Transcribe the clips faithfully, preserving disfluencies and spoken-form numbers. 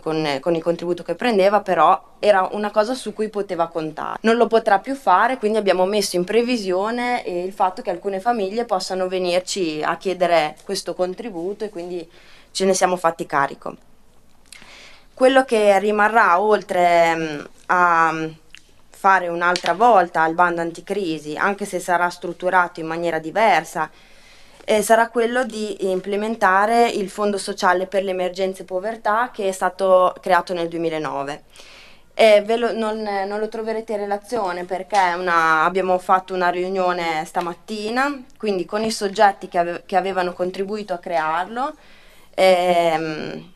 con, con il contributo che prendeva, però era una cosa su cui poteva contare. Non lo potrà più fare, quindi abbiamo messo in previsione eh, il fatto che alcune famiglie possano venirci a chiedere questo contributo e quindi ce ne siamo fatti carico. Quello che rimarrà, oltre mh, a fare un'altra volta il bando anticrisi, anche se sarà strutturato in maniera diversa, eh, sarà quello di implementare il Fondo Sociale per le Emergenze Povertà, che è stato creato nel duemilanove. Eh, ve lo, non, non lo troverete in relazione perché una, abbiamo fatto una riunione stamattina, quindi con i soggetti che, ave, che avevano contribuito a crearlo, ehm,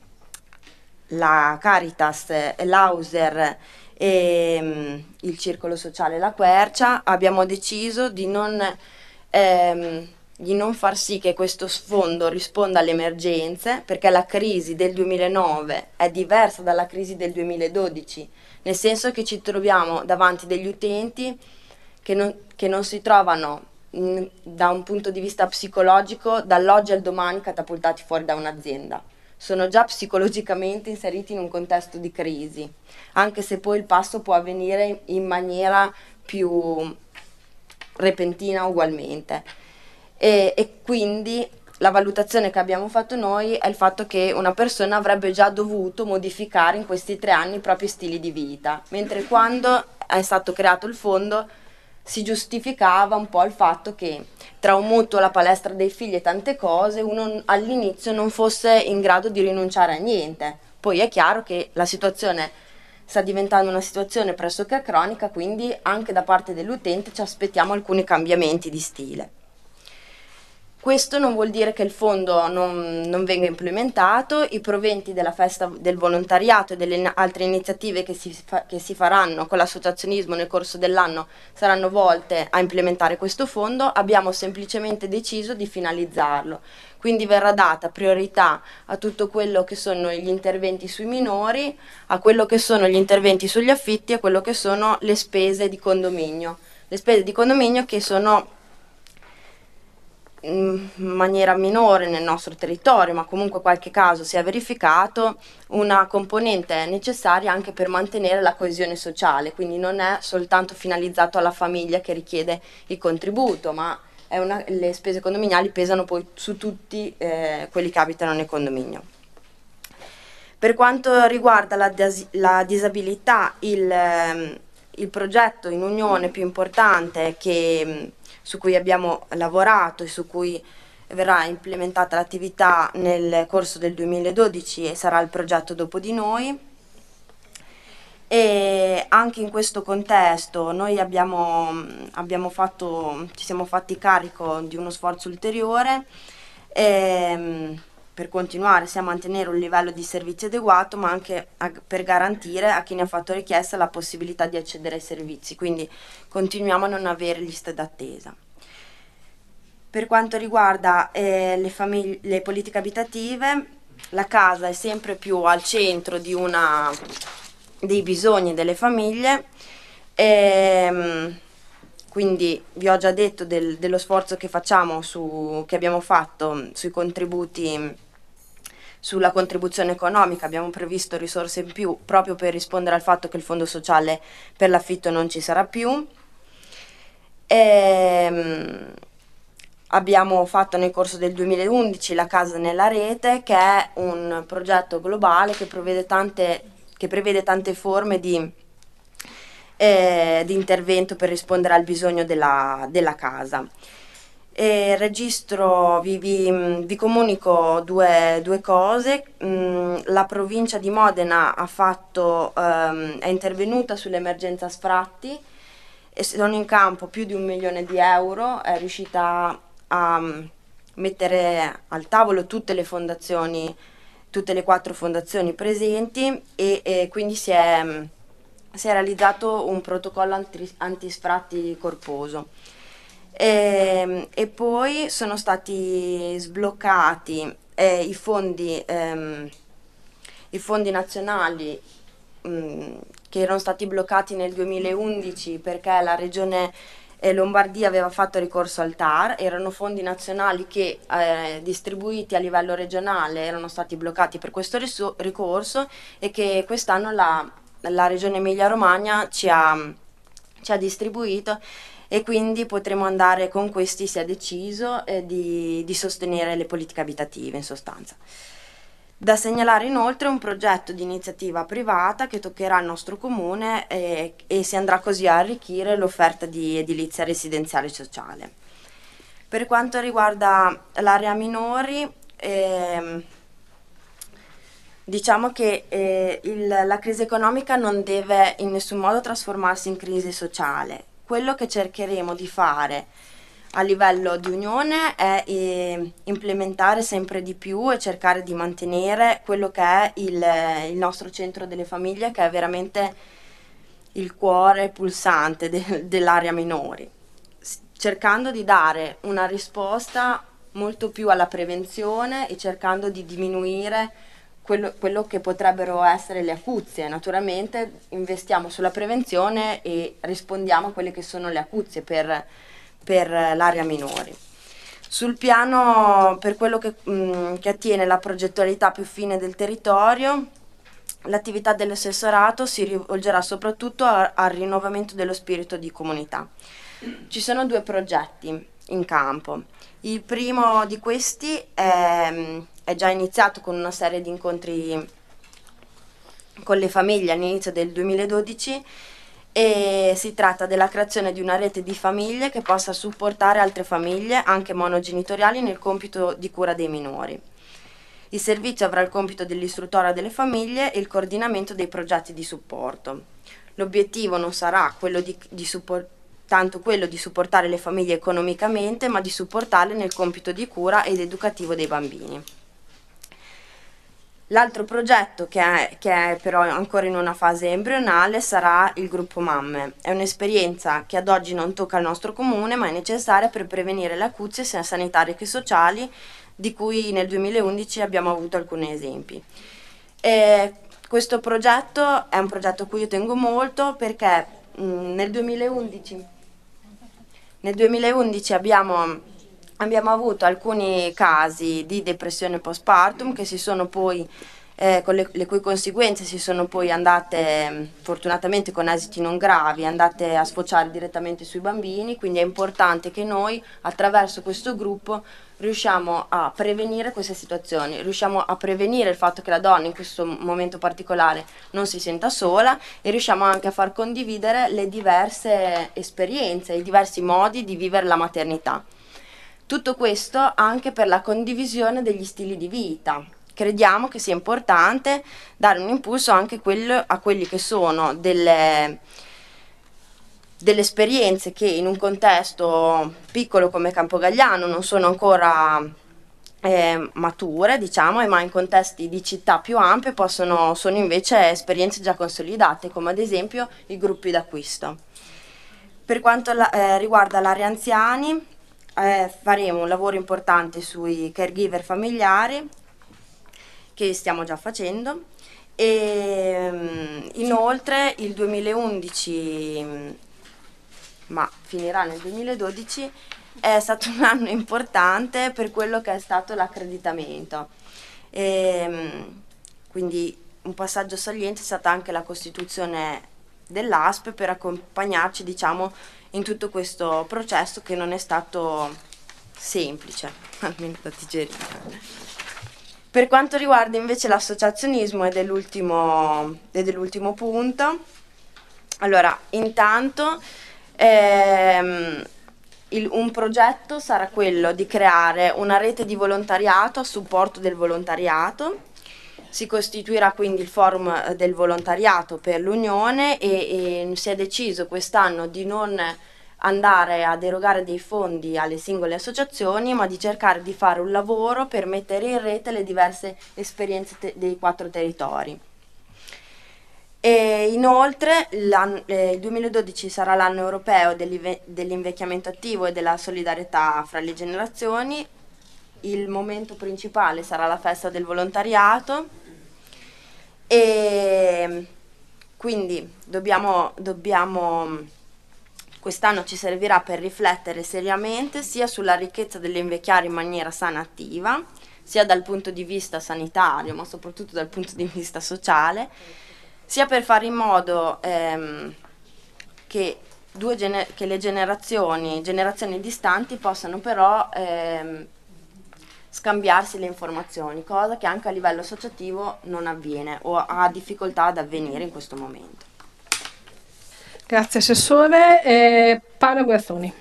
la Caritas, l'Auser e um, il Circolo Sociale La Quercia. Abbiamo deciso di non, ehm, di non far sì che questo fondo risponda alle emergenze, perché la crisi del duemilanove è diversa dalla crisi del duemiladodici, nel senso che ci troviamo davanti degli utenti che non, che non si trovano mh, da un punto di vista psicologico dall'oggi al domani catapultati fuori da un'azienda. Sono già psicologicamente inseriti in un contesto di crisi, anche se poi il passo può avvenire in maniera più repentina ugualmente. E, e quindi la valutazione che abbiamo fatto noi è il fatto che una persona avrebbe già dovuto modificare in questi tre anni i propri stili di vita, mentre quando è stato creato il fondo si giustificava un po' il fatto che tra un mutuo, la palestra dei figli e tante cose, uno all'inizio non fosse in grado di rinunciare a niente. Poi è chiaro che la situazione sta diventando una situazione pressoché cronica, quindi anche da parte dell'utente ci aspettiamo alcuni cambiamenti di stile. Questo non vuol dire che il fondo non, non venga implementato. I proventi della festa del volontariato e delle altre iniziative che si, fa, che si faranno con l'associazionismo nel corso dell'anno saranno volte a implementare questo fondo. Abbiamo semplicemente deciso di finalizzarlo, quindi verrà data priorità a tutto quello che sono gli interventi sui minori, a quello che sono gli interventi sugli affitti e a quello che sono le spese di condominio. Le spese di condominio che sono in maniera minore nel nostro territorio, ma comunque qualche caso si è verificato, una componente necessaria anche per mantenere la coesione sociale, quindi non è soltanto finalizzato alla famiglia che richiede il contributo, ma è una, le spese condominiali pesano poi su tutti eh, quelli che abitano nel condominio. Per quanto riguarda la, la disabilità, il, il progetto in unione più importante che su cui abbiamo lavorato e su cui verrà implementata l'attività nel corso del duemiladodici e sarà il progetto Dopo di Noi. E anche in questo contesto noi abbiamo, abbiamo fatto, ci siamo fatti carico di uno sforzo ulteriore e, per continuare sia a mantenere un livello di servizio adeguato, ma anche a, per garantire a chi ne ha fatto richiesta la possibilità di accedere ai servizi, quindi continuiamo a non avere liste d'attesa. Per quanto riguarda eh, le, famiglie, le politiche abitative, la casa è sempre più al centro di una, dei bisogni delle famiglie, e, quindi vi ho già detto del, dello sforzo che facciamo, su, che abbiamo fatto sui contributi, sulla contribuzione economica. Abbiamo previsto risorse in più proprio per rispondere al fatto che il fondo sociale per l'affitto non ci sarà più. E, abbiamo fatto nel corso del duemilaundici la Casa nella Rete, che è un progetto globale che prevede tante, che prevede tante forme di, eh, di intervento per rispondere al bisogno della, della casa. E registro, vi, vi, vi comunico due, due cose. Mm, la provincia di Modena ha fatto, um, è intervenuta sull'emergenza sfratti e sono in campo più di un milione di euro, è riuscita a mettere al tavolo tutte le fondazioni, tutte le quattro fondazioni presenti e, e quindi si è, si è realizzato un protocollo anti, antisfratti corposo. E, e poi sono stati sbloccati eh, i fondi, ehm, i fondi nazionali mh, che erano stati bloccati nel duemilaundici perché la regione e Lombardia aveva fatto ricorso al T A R, erano fondi nazionali che eh, distribuiti a livello regionale erano stati bloccati per questo riso- ricorso e che quest'anno la, la Regione Emilia-Romagna ci ha, ci ha distribuito, e quindi potremo andare con questi, si è deciso, eh, di, di sostenere le politiche abitative in sostanza. Da segnalare inoltre un progetto di iniziativa privata che toccherà il nostro comune e, e si andrà così a arricchire l'offerta di edilizia residenziale e sociale. Per quanto riguarda l'area minori, ehm, diciamo che eh, il, la crisi economica non deve in nessun modo trasformarsi in crisi sociale. Quello che cercheremo di fare a livello di unione è eh, implementare sempre di più e cercare di mantenere quello che è il, il nostro centro delle famiglie, che è veramente il cuore pulsante de, dell'area minori, cercando di dare una risposta molto più alla prevenzione e cercando di diminuire quello, quello che potrebbero essere le acuzie. Naturalmente investiamo sulla prevenzione e rispondiamo a quelle che sono le acuzie per, per l'area minori. Sul piano, per quello che, mh, che attiene la progettualità più fine del territorio, l'attività dell'assessorato si rivolgerà soprattutto a, al rinnovamento dello spirito di comunità. Ci sono due progetti in campo. Il primo di questi è, è già iniziato con una serie di incontri con le famiglie all'inizio del duemiladodici, e si tratta della creazione di una rete di famiglie che possa supportare altre famiglie, anche monogenitoriali, nel compito di cura dei minori. Il servizio avrà il compito dell'istruttoria delle famiglie e il coordinamento dei progetti di supporto. L'obiettivo non sarà quello di, di support, tanto quello di supportare le famiglie economicamente, ma di supportarle nel compito di cura ed educativo dei bambini. L'altro progetto, che è, che è però ancora in una fase embrionale, sarà il gruppo Mamme. È un'esperienza che ad oggi non tocca il nostro comune, ma è necessaria per prevenire le acuzie sia sanitarie che sociali, di cui nel duemilaundici abbiamo avuto alcuni esempi. E questo progetto è un progetto a cui io tengo molto, perché mh, nel duemilaundici, nel duemilaundici abbiamo Abbiamo avuto alcuni casi di depressione postpartum che si sono poi, eh, con le, le cui conseguenze si sono poi andate, fortunatamente con esiti non gravi, andate a sfociare direttamente sui bambini, quindi è importante che noi attraverso questo gruppo riusciamo a prevenire queste situazioni, riusciamo a prevenire il fatto che la donna in questo momento particolare non si senta sola, e riusciamo anche a far condividere le diverse esperienze, i diversi modi di vivere la maternità. Tutto questo anche per la condivisione degli stili di vita. Crediamo che sia importante dare un impulso anche quello, a quelli che sono delle, delle esperienze che in un contesto piccolo come Campogagliano non sono ancora eh, mature, diciamo, ma in contesti di città più ampie possono, sono invece esperienze già consolidate, come ad esempio i gruppi d'acquisto. Per quanto la, eh, riguarda l'area anziani, Eh, faremo un lavoro importante sui caregiver familiari, che stiamo già facendo, e um, inoltre il duemilaundici, ma finirà nel duemiladodici, è stato un anno importante per quello che è stato l'accreditamento, e, um, quindi un passaggio saliente è stata anche la costituzione dell'A S P per accompagnarci, diciamo, in tutto questo processo che non è stato semplice, almeno da digerire. Per quanto riguarda invece l'associazionismo ed è dell'ultimo, è dell'ultimo punto, allora intanto ehm, il, un progetto sarà quello di creare una rete di volontariato a supporto del volontariato. Si costituirà quindi il forum del volontariato per l'Unione, e, e si è deciso quest'anno di non andare ad erogare dei fondi alle singole associazioni, ma di cercare di fare un lavoro per mettere in rete le diverse esperienze te- dei quattro territori. E inoltre eh, il duemiladodici sarà l'anno europeo dell'invecchiamento attivo e della solidarietà fra le generazioni. Il momento principale sarà la festa del volontariato, e quindi dobbiamo, dobbiamo Quest'anno ci servirà per riflettere seriamente sia sulla ricchezza dell'invecchiare in maniera sana e attiva, sia dal punto di vista sanitario, ma soprattutto dal punto di vista sociale, sia per fare in modo ehm, che, due gener- che le generazioni, generazioni distanti possano però ehm, scambiarsi le informazioni, cosa che anche a livello associativo non avviene o ha difficoltà ad avvenire in questo momento. Grazie Assessore. Eh, Paola Guerroni.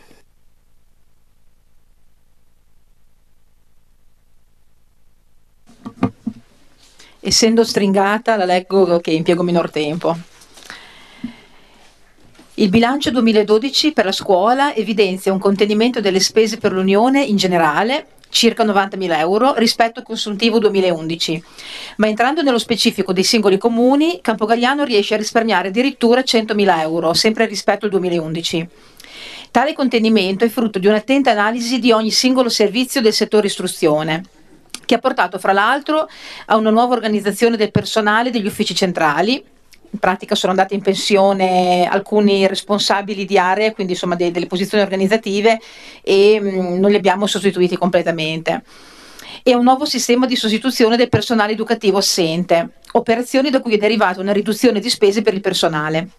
Essendo stringata, la leggo che impiego minor tempo. Il bilancio duemiladodici per la scuola evidenzia un contenimento delle spese per l'Unione in generale, circa novantamila euro, rispetto al consuntivo duemilaundici, ma entrando nello specifico dei singoli comuni, Campogalliano riesce a risparmiare addirittura centomila euro, sempre rispetto al duemilaundici. Tale contenimento è frutto di un'attenta analisi di ogni singolo servizio del settore istruzione, che ha portato fra l'altro a una nuova organizzazione del personale degli uffici centrali. In pratica sono andati in pensione alcuni responsabili di aree, quindi insomma de- delle posizioni organizzative, e mh, non li abbiamo sostituiti completamente. E un nuovo sistema di sostituzione del personale educativo assente, operazioni da cui è derivata una riduzione di spese per il personale.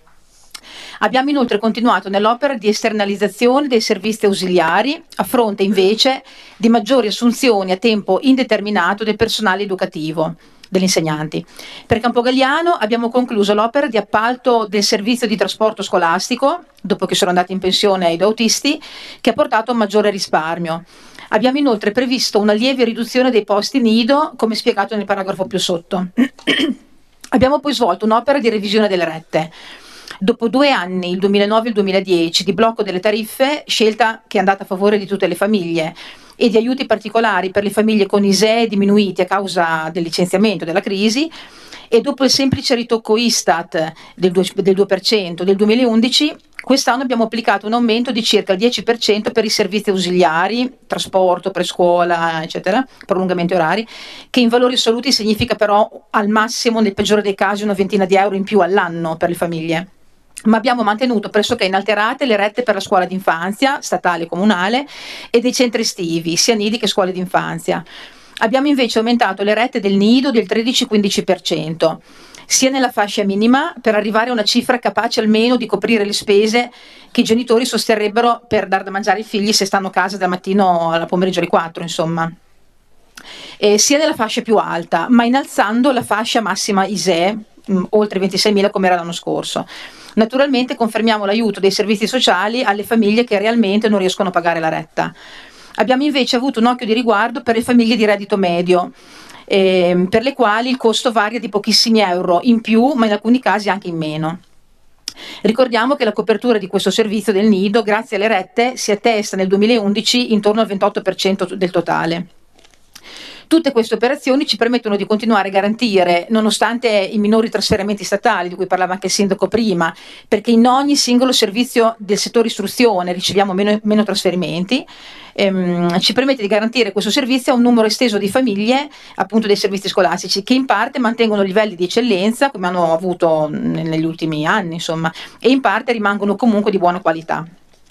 Abbiamo inoltre continuato nell'opera di esternalizzazione dei servizi ausiliari, a fronte invece di maggiori assunzioni a tempo indeterminato del personale educativo, degli insegnanti. Per Campogalliano abbiamo concluso l'opera di appalto del servizio di trasporto scolastico, dopo che sono andati in pensione i autisti, che ha portato a un maggiore risparmio. Abbiamo inoltre previsto una lieve riduzione dei posti nido, come spiegato nel paragrafo più sotto. Abbiamo poi svolto un'opera di revisione delle rette. Dopo due anni, il duemilanove e il duemiladieci, di blocco delle tariffe, scelta che è andata a favore di tutte le famiglie, e di aiuti particolari per le famiglie con I S E E diminuiti a causa del licenziamento, della crisi, e dopo il semplice ritocco Istat del due, del due per cento del duemilaundici, quest'anno abbiamo applicato un aumento di circa il dieci per cento per i servizi ausiliari, trasporto, prescuola, eccetera, prolungamenti orari, che in valori assoluti significa però al massimo, nel peggiore dei casi, una ventina di euro in più all'anno per le famiglie. Ma abbiamo mantenuto pressoché inalterate le rette per la scuola d'infanzia, statale e comunale, e dei centri estivi, sia nidi che scuole d'infanzia. Abbiamo invece aumentato le rette del nido del tredici-quindici per cento, sia nella fascia minima, per arrivare a una cifra capace almeno di coprire le spese che i genitori sosterrebbero per dar da mangiare ai figli se stanno a casa dal mattino alla pomeriggio alle quattro, insomma. Eh, sia nella fascia più alta, ma innalzando la fascia massima I S E E, mh, oltre ventiseimila come era l'anno scorso. Naturalmente confermiamo l'aiuto dei servizi sociali alle famiglie che realmente non riescono a pagare la retta. Abbiamo invece avuto un occhio di riguardo per le famiglie di reddito medio, eh, per le quali il costo varia di pochissimi euro in più, ma in alcuni casi anche in meno. Ricordiamo che la copertura di questo servizio del nido, grazie alle rette, si attesta nel duemilaundici intorno al ventotto per cento del totale. Tutte queste operazioni ci permettono di continuare a garantire, nonostante i minori trasferimenti statali, di cui parlava anche il sindaco prima, perché in ogni singolo servizio del settore istruzione riceviamo meno, meno trasferimenti, ehm, ci permette di garantire questo servizio a un numero esteso di famiglie, appunto dei servizi scolastici, che in parte mantengono livelli di eccellenza, come hanno avuto negli ultimi anni, insomma, e in parte rimangono comunque di buona qualità.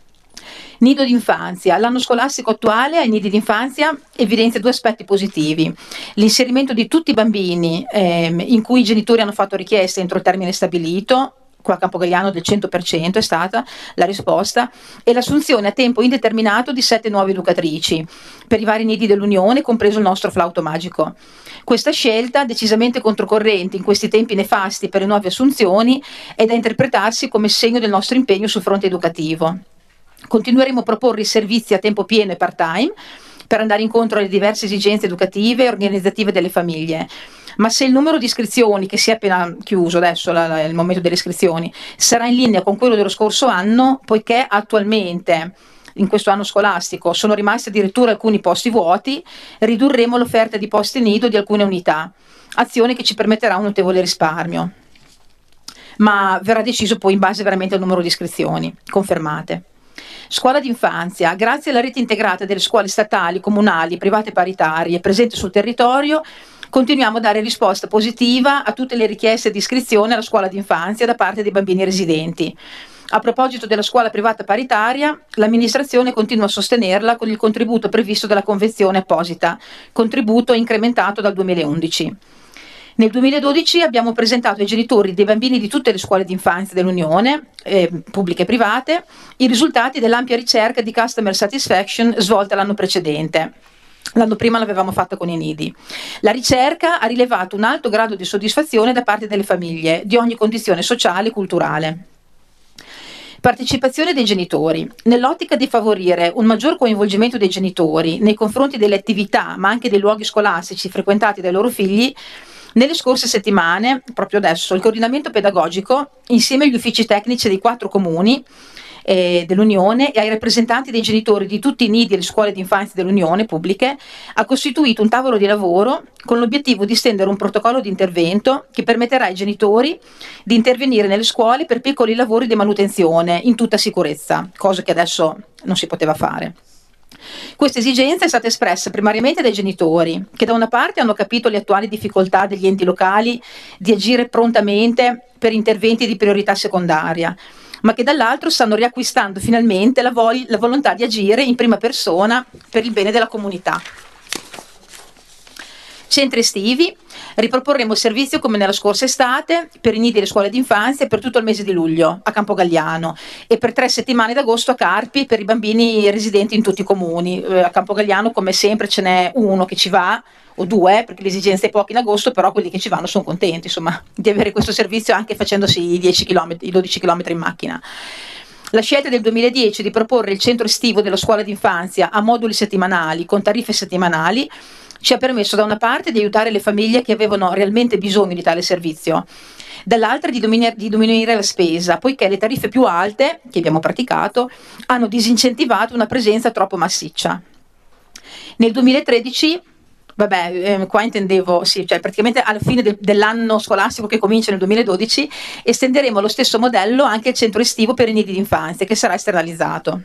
Nido d'infanzia. L'anno scolastico attuale ai nidi d'infanzia evidenzia due aspetti positivi: l'inserimento di tutti i bambini ehm, in cui i genitori hanno fatto richiesta entro il termine stabilito, qua a Campogalliano del cento per cento è stata la risposta, e l'assunzione a tempo indeterminato di sette nuove educatrici per i vari nidi dell'Unione, compreso il nostro flauto magico. Questa scelta, decisamente controcorrente in questi tempi nefasti per le nuove assunzioni, è da interpretarsi come segno del nostro impegno sul fronte educativo. Continueremo a proporre i servizi a tempo pieno e part-time per andare incontro alle diverse esigenze educative e organizzative delle famiglie. Ma se il numero di iscrizioni, che si è appena chiuso adesso, la, la, il momento delle iscrizioni, sarà in linea con quello dello scorso anno, poiché attualmente in questo anno scolastico sono rimasti addirittura alcuni posti vuoti, ridurremo l'offerta di posti nido di alcune unità, azione che ci permetterà un notevole risparmio. Ma verrà deciso poi in base veramente al numero di iscrizioni confermate. Scuola d'infanzia. Grazie alla rete integrata delle scuole statali, comunali, private e paritarie presenti sul territorio, continuiamo a dare risposta positiva a tutte le richieste di iscrizione alla scuola d'infanzia da parte dei bambini residenti. A proposito della scuola privata paritaria, l'amministrazione continua a sostenerla con il contributo previsto dalla convenzione apposita, contributo incrementato dal duemilaundici. Nel duemiladodici abbiamo presentato ai genitori dei bambini di tutte le scuole d'infanzia dell'Unione, eh, pubbliche e private, i risultati dell'ampia ricerca di Customer Satisfaction svolta l'anno precedente. L'anno prima l'avevamo fatta con i nidi. La ricerca ha rilevato un alto grado di soddisfazione da parte delle famiglie, di ogni condizione sociale e culturale. Partecipazione dei genitori. Nell'ottica di favorire un maggior coinvolgimento dei genitori nei confronti delle attività, ma anche dei luoghi scolastici frequentati dai loro figli, nelle scorse settimane, proprio adesso, il coordinamento pedagogico, insieme agli uffici tecnici dei quattro comuni eh, dell'Unione e ai rappresentanti dei genitori di tutti i nidi e le scuole d'infanzia dell'Unione pubbliche, ha costituito un tavolo di lavoro con l'obiettivo di stendere un protocollo di intervento che permetterà ai genitori di intervenire nelle scuole per piccoli lavori di manutenzione in tutta sicurezza, cosa che adesso non si poteva fare. Questa esigenza è stata espressa primariamente dai genitori, che da una parte hanno capito le attuali difficoltà degli enti locali di agire prontamente per interventi di priorità secondaria, ma che dall'altro stanno riacquistando finalmente la, vol- la volontà di agire in prima persona per il bene della comunità. Centri estivi. Riproporremo il servizio come nella scorsa estate per i nidi e le scuole d'infanzia per tutto il mese di luglio a Campogalliano e per tre settimane d'agosto a Carpi per i bambini residenti in tutti i comuni. Eh, a Campogalliano come sempre ce n'è uno che ci va o due perché l'esigenza è poca in agosto, però quelli che ci vanno sono contenti insomma di avere questo servizio anche facendosi i dieci chilometri, i dodici chilometri in macchina. La scelta del duemiladieci di proporre il centro estivo della scuola d'infanzia a moduli settimanali con tariffe settimanali ci ha permesso da una parte di aiutare le famiglie che avevano realmente bisogno di tale servizio, dall'altra di diminuire, di diminuire la spesa, poiché le tariffe più alte, che abbiamo praticato, hanno disincentivato una presenza troppo massiccia. Nel duemilatredici, vabbè, eh, qua intendevo, sì, cioè praticamente alla fine de- dell'anno scolastico che comincia nel duemiladodici, estenderemo lo stesso modello anche al centro estivo per i nidi d'infanzia, che sarà esternalizzato.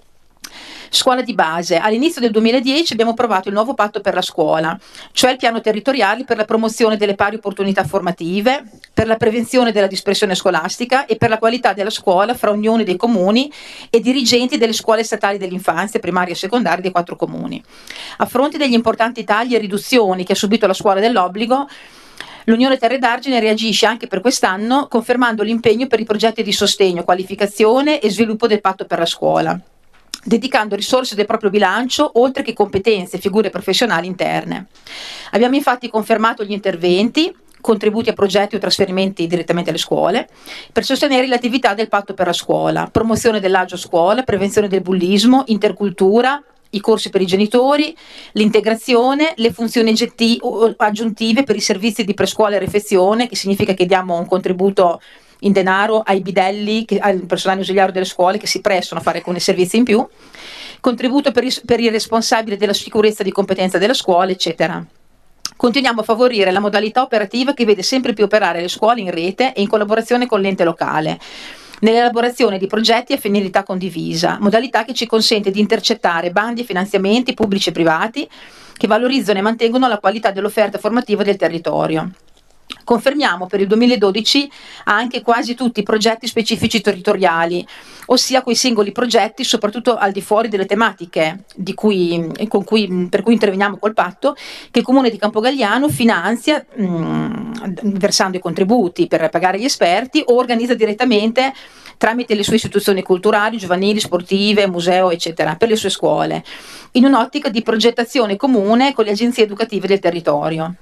Scuola di base. All'inizio del duemiladieci abbiamo approvato il nuovo patto per la scuola, cioè il piano territoriale per la promozione delle pari opportunità formative, per la prevenzione della dispersione scolastica e per la qualità della scuola fra unioni dei comuni e dirigenti delle scuole statali dell'infanzia, primaria e secondaria dei quattro comuni. A fronte degli importanti tagli e riduzioni che ha subito la scuola dell'obbligo, l'Unione Terre d'Argine reagisce anche per quest'anno confermando l'impegno per i progetti di sostegno, qualificazione e sviluppo del patto per la scuola, dedicando risorse del proprio bilancio oltre che competenze e figure professionali interne. Abbiamo infatti confermato gli interventi, contributi a progetti o trasferimenti direttamente alle scuole, per sostenere le attività del patto per la scuola, promozione dell'agio scuola, prevenzione del bullismo, intercultura, i corsi per i genitori, l'integrazione, le funzioni aggiuntive per i servizi di prescuola e refezione, che significa che diamo un contributo in denaro ai bidelli, che, al personale ausiliario delle scuole che si prestano a fare alcuni servizi in più, contributo per i, per i responsabili della sicurezza di competenza della scuola, eccetera. Continuiamo a favorire la modalità operativa che vede sempre più operare le scuole in rete e in collaborazione con l'ente locale, nell'elaborazione di progetti a finalità condivisa, modalità che ci consente di intercettare bandi e finanziamenti pubblici e privati che valorizzano e mantengono la qualità dell'offerta formativa del territorio. Confermiamo per il duemiladodici anche quasi tutti i progetti specifici territoriali, ossia quei singoli progetti, soprattutto al di fuori delle tematiche di cui, con cui, per cui interveniamo col patto, che il Comune di Campogalliano finanzia mh, versando i contributi per pagare gli esperti o organizza direttamente tramite le sue istituzioni culturali, giovanili, sportive, museo, eccetera, per le sue scuole, in un'ottica di progettazione comune con le agenzie educative del territorio.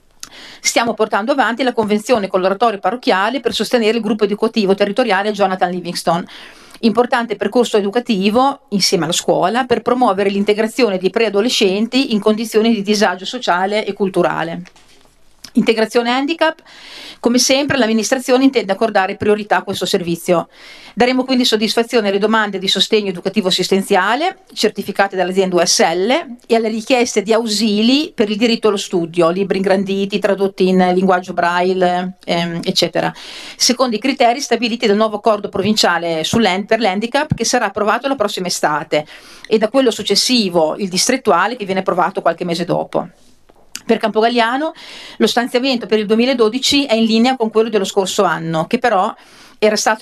Stiamo portando avanti la convenzione con l'oratorio parrocchiale per sostenere il gruppo educativo territoriale Jonathan Livingstone, importante percorso educativo insieme alla scuola per promuovere l'integrazione dei preadolescenti in condizioni di disagio sociale e culturale. Integrazione handicap, come sempre l'amministrazione intende accordare priorità a questo servizio. Daremo quindi soddisfazione alle domande di sostegno educativo assistenziale certificate dall'azienda U S L e alle richieste di ausili per il diritto allo studio, libri ingranditi, tradotti in linguaggio braille, ehm, eccetera, secondo i criteri stabiliti dal nuovo accordo provinciale per l'handicap che sarà approvato la prossima estate e da quello successivo, il distrettuale, che viene approvato qualche mese dopo. Per Campogalliano lo stanziamento per il duemiladodici è in linea con quello dello scorso anno, che però era stato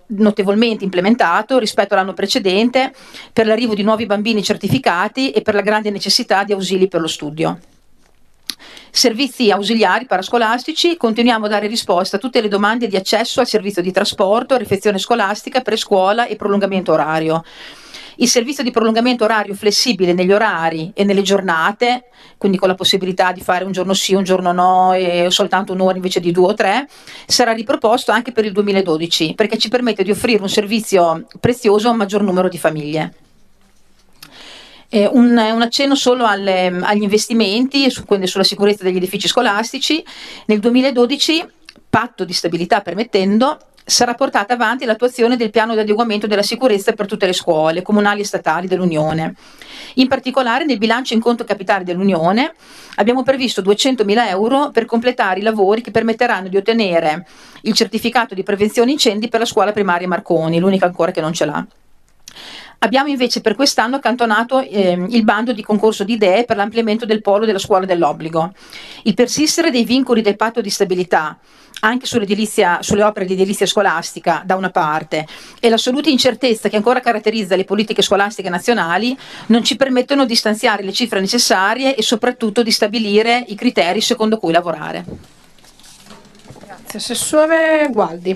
notevolmente implementato rispetto all'anno precedente per l'arrivo di nuovi bambini certificati e per la grande necessità di ausili per lo studio. Servizi ausiliari parascolastici: continuiamo a dare risposta a tutte le domande di accesso al servizio di trasporto, rifezione scolastica, prescuola e prolungamento orario. Il servizio di prolungamento orario flessibile negli orari e nelle giornate, quindi con la possibilità di fare un giorno sì, un giorno no e soltanto un'ora invece di due o tre, sarà riproposto anche per il duemiladodici, perché ci permette di offrire un servizio prezioso a un maggior numero di famiglie. Eh, un, un accenno solo alle, agli investimenti, su, quindi sulla sicurezza degli edifici scolastici. Nel duemiladodici, patto di stabilità permettendo, sarà portata avanti l'attuazione del piano di adeguamento della sicurezza per tutte le scuole comunali e statali dell'Unione. In particolare, nel bilancio in conto capitale dell'Unione abbiamo previsto duecentomila euro per completare i lavori che permetteranno di ottenere il certificato di prevenzione incendi per la scuola primaria Marconi, l'unica ancora che non ce l'ha. Abbiamo invece per quest'anno accantonato eh, il bando di concorso di idee per l'ampliamento del polo della scuola dell'obbligo. Il persistere dei vincoli del patto di stabilità anche sull'edilizia, sulle opere di edilizia scolastica da una parte e l'assoluta incertezza che ancora caratterizza le politiche scolastiche nazionali non ci permettono di stanziare le cifre necessarie e soprattutto di stabilire i criteri secondo cui lavorare. Grazie. Assessore Gualdi.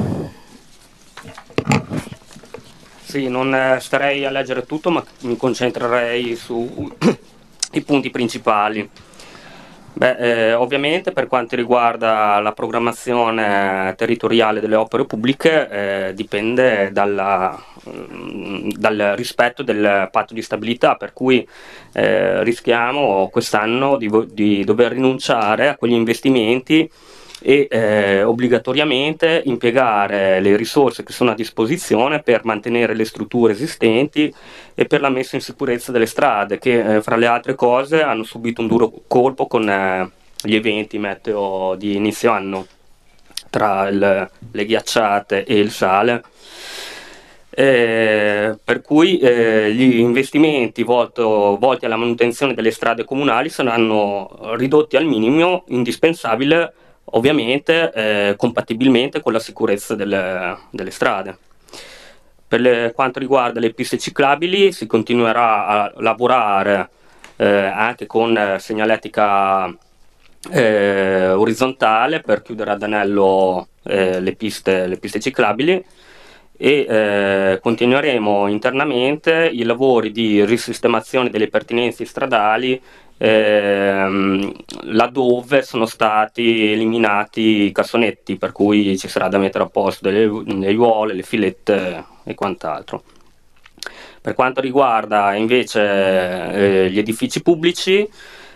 Sì, non starei a leggere tutto, ma mi concentrerei sui punti principali. Beh, eh, ovviamente per quanto riguarda la programmazione territoriale delle opere pubbliche eh, dipende dalla, mh, dal rispetto del patto di stabilità, per cui eh, rischiamo quest'anno di, di dover rinunciare a quegli investimenti e eh, obbligatoriamente impiegare le risorse che sono a disposizione per mantenere le strutture esistenti e per la messa in sicurezza delle strade, che eh, fra le altre cose hanno subito un duro colpo con eh, gli eventi meteo di inizio anno tra il, le ghiacciate e il sale. Eh, per cui eh, gli investimenti volto, volti alla manutenzione delle strade comunali saranno ridotti al minimo indispensabile, ovviamente eh, compatibilmente con la sicurezza delle, delle strade. Per le, quanto riguarda le piste ciclabili, si continuerà a lavorare eh, anche con eh, segnaletica eh, orizzontale per chiudere ad anello eh, le, piste, le piste ciclabili e eh, continueremo internamente i lavori di risistemazione delle pertinenze stradali Ehm, laddove sono stati eliminati i cassonetti, per cui ci sarà da mettere a posto delle, le aiuole, le filette e quant'altro. Per quanto riguarda invece eh, gli edifici pubblici,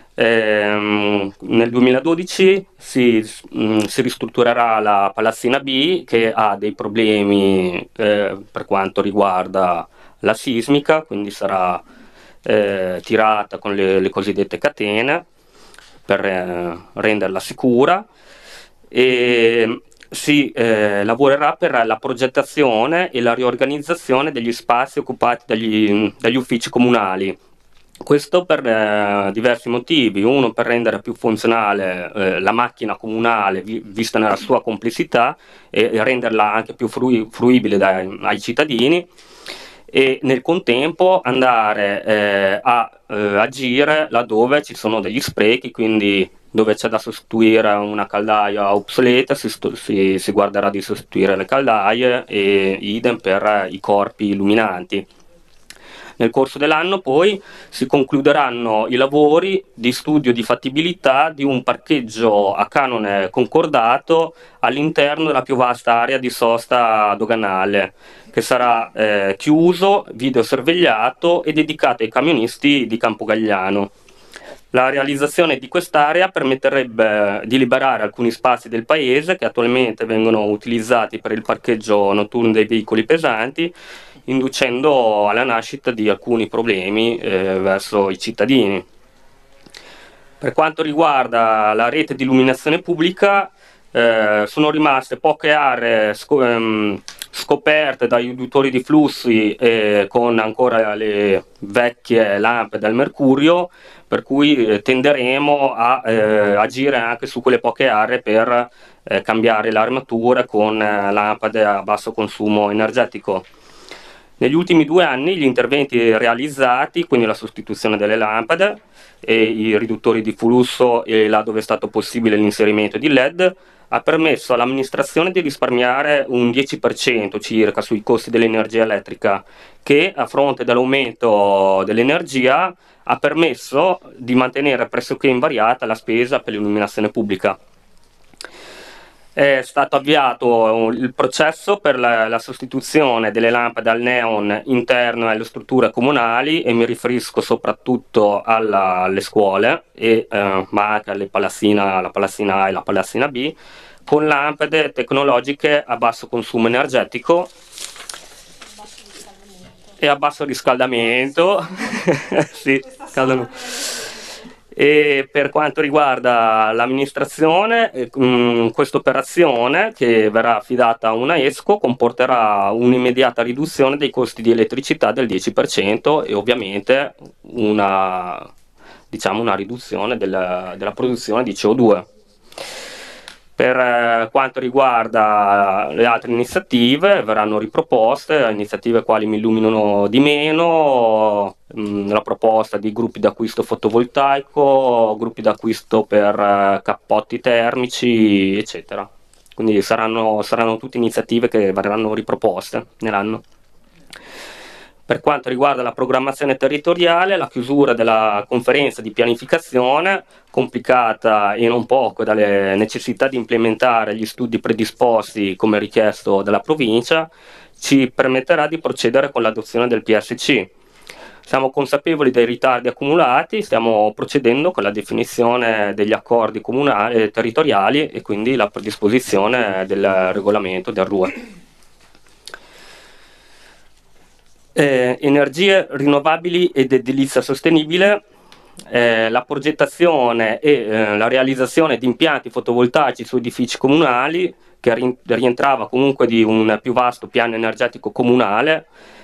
ehm, nel duemiladodici si, mh, si ristrutturerà la Palazzina B, che ha dei problemi eh, per quanto riguarda la sismica, quindi sarà Eh, tirata con le, le cosiddette catene per eh, renderla sicura, e si eh, lavorerà per la progettazione e la riorganizzazione degli spazi occupati dagli, dagli uffici comunali. Questo per eh, diversi motivi: uno, per rendere più funzionale eh, la macchina comunale vi, vista nella sua complessità e, e renderla anche più frui, fruibile dai, ai cittadini, e nel contempo andare eh, a eh, agire laddove ci sono degli sprechi, quindi dove c'è da sostituire una caldaia obsoleta si, si, si guarderà di sostituire le caldaie, e idem per i corpi illuminanti. Nel corso dell'anno poi si concluderanno i lavori di studio di fattibilità di un parcheggio a canone concordato all'interno della più vasta area di sosta doganale, che sarà eh, chiuso, videosorvegliato e dedicato ai camionisti di Campogagliano. La realizzazione di quest'area permetterebbe di liberare alcuni spazi del paese che attualmente vengono utilizzati per il parcheggio notturno dei veicoli pesanti, inducendo alla nascita di alcuni problemi eh, verso i cittadini. Per quanto riguarda la rete di illuminazione pubblica, eh, sono rimaste poche aree sco- ehm, scoperte dai riduttori di flussi eh, con ancora le vecchie lampade al mercurio, per cui eh, tenderemo a eh, agire anche su quelle poche aree per eh, cambiare l'armatura con eh, lampade a basso consumo energetico. Negli ultimi due anni gli interventi realizzati, quindi la sostituzione delle lampade e i riduttori di flusso e là dove è stato possibile l'inserimento di L E D, ha permesso all'amministrazione di risparmiare un dieci per cento circa sui costi dell'energia elettrica, che a fronte dell'aumento dell'energia ha permesso di mantenere pressoché invariata la spesa per l'illuminazione pubblica. È stato avviato il processo per la, la sostituzione delle lampade al neon interno alle strutture comunali, e mi riferisco soprattutto alla, alle scuole, e, eh, ma anche alle palazzina, alla palazzina A e la palazzina B, con lampade tecnologiche a basso consumo energetico e a basso riscaldamento. Sì, caldo. E per quanto riguarda l'amministrazione, eh, questa operazione, che verrà affidata a una ESCO, comporterà un'immediata riduzione dei costi di elettricità del dieci per cento e ovviamente una, diciamo, una riduzione della, della produzione di C O due. Per eh, quanto riguarda le altre iniziative, verranno riproposte iniziative quali Mi illuminano di meno, mh, la proposta di gruppi d'acquisto fotovoltaico, gruppi d'acquisto per eh, cappotti termici, eccetera. Quindi saranno, saranno tutte iniziative che verranno riproposte nell'anno. Per quanto riguarda la programmazione territoriale, la chiusura della conferenza di pianificazione, complicata e non poco dalle necessità di implementare gli studi predisposti come richiesto dalla provincia, ci permetterà di procedere con l'adozione del P S C. Siamo consapevoli dei ritardi accumulati, stiamo procedendo con la definizione degli accordi comunali e territoriali e quindi la predisposizione del regolamento del R U E. Eh, energie rinnovabili ed edilizia sostenibile, eh, la progettazione e eh, la realizzazione di impianti fotovoltaici su edifici comunali, che rientrava comunque di un più vasto piano energetico comunale,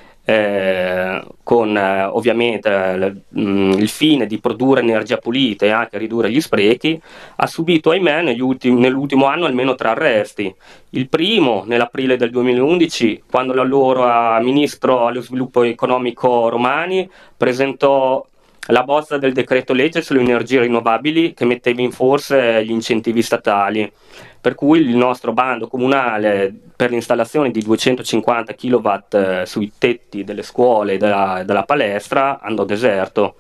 eh, con eh, ovviamente eh, mh, il fine di produrre energia pulita e anche ridurre gli sprechi, ha subito, ahimè, negli ultimi, nell'ultimo anno almeno tre arresti. Il primo nell'aprile del duemilaundici, quando l'allora ministro allo sviluppo economico Romani presentò la bozza del decreto legge sulle energie rinnovabili che metteva in forse gli incentivi statali, per cui il nostro bando comunale per l'installazione di duecentocinquanta chilowatt eh, sui tetti delle scuole e della, della palestra andò deserto.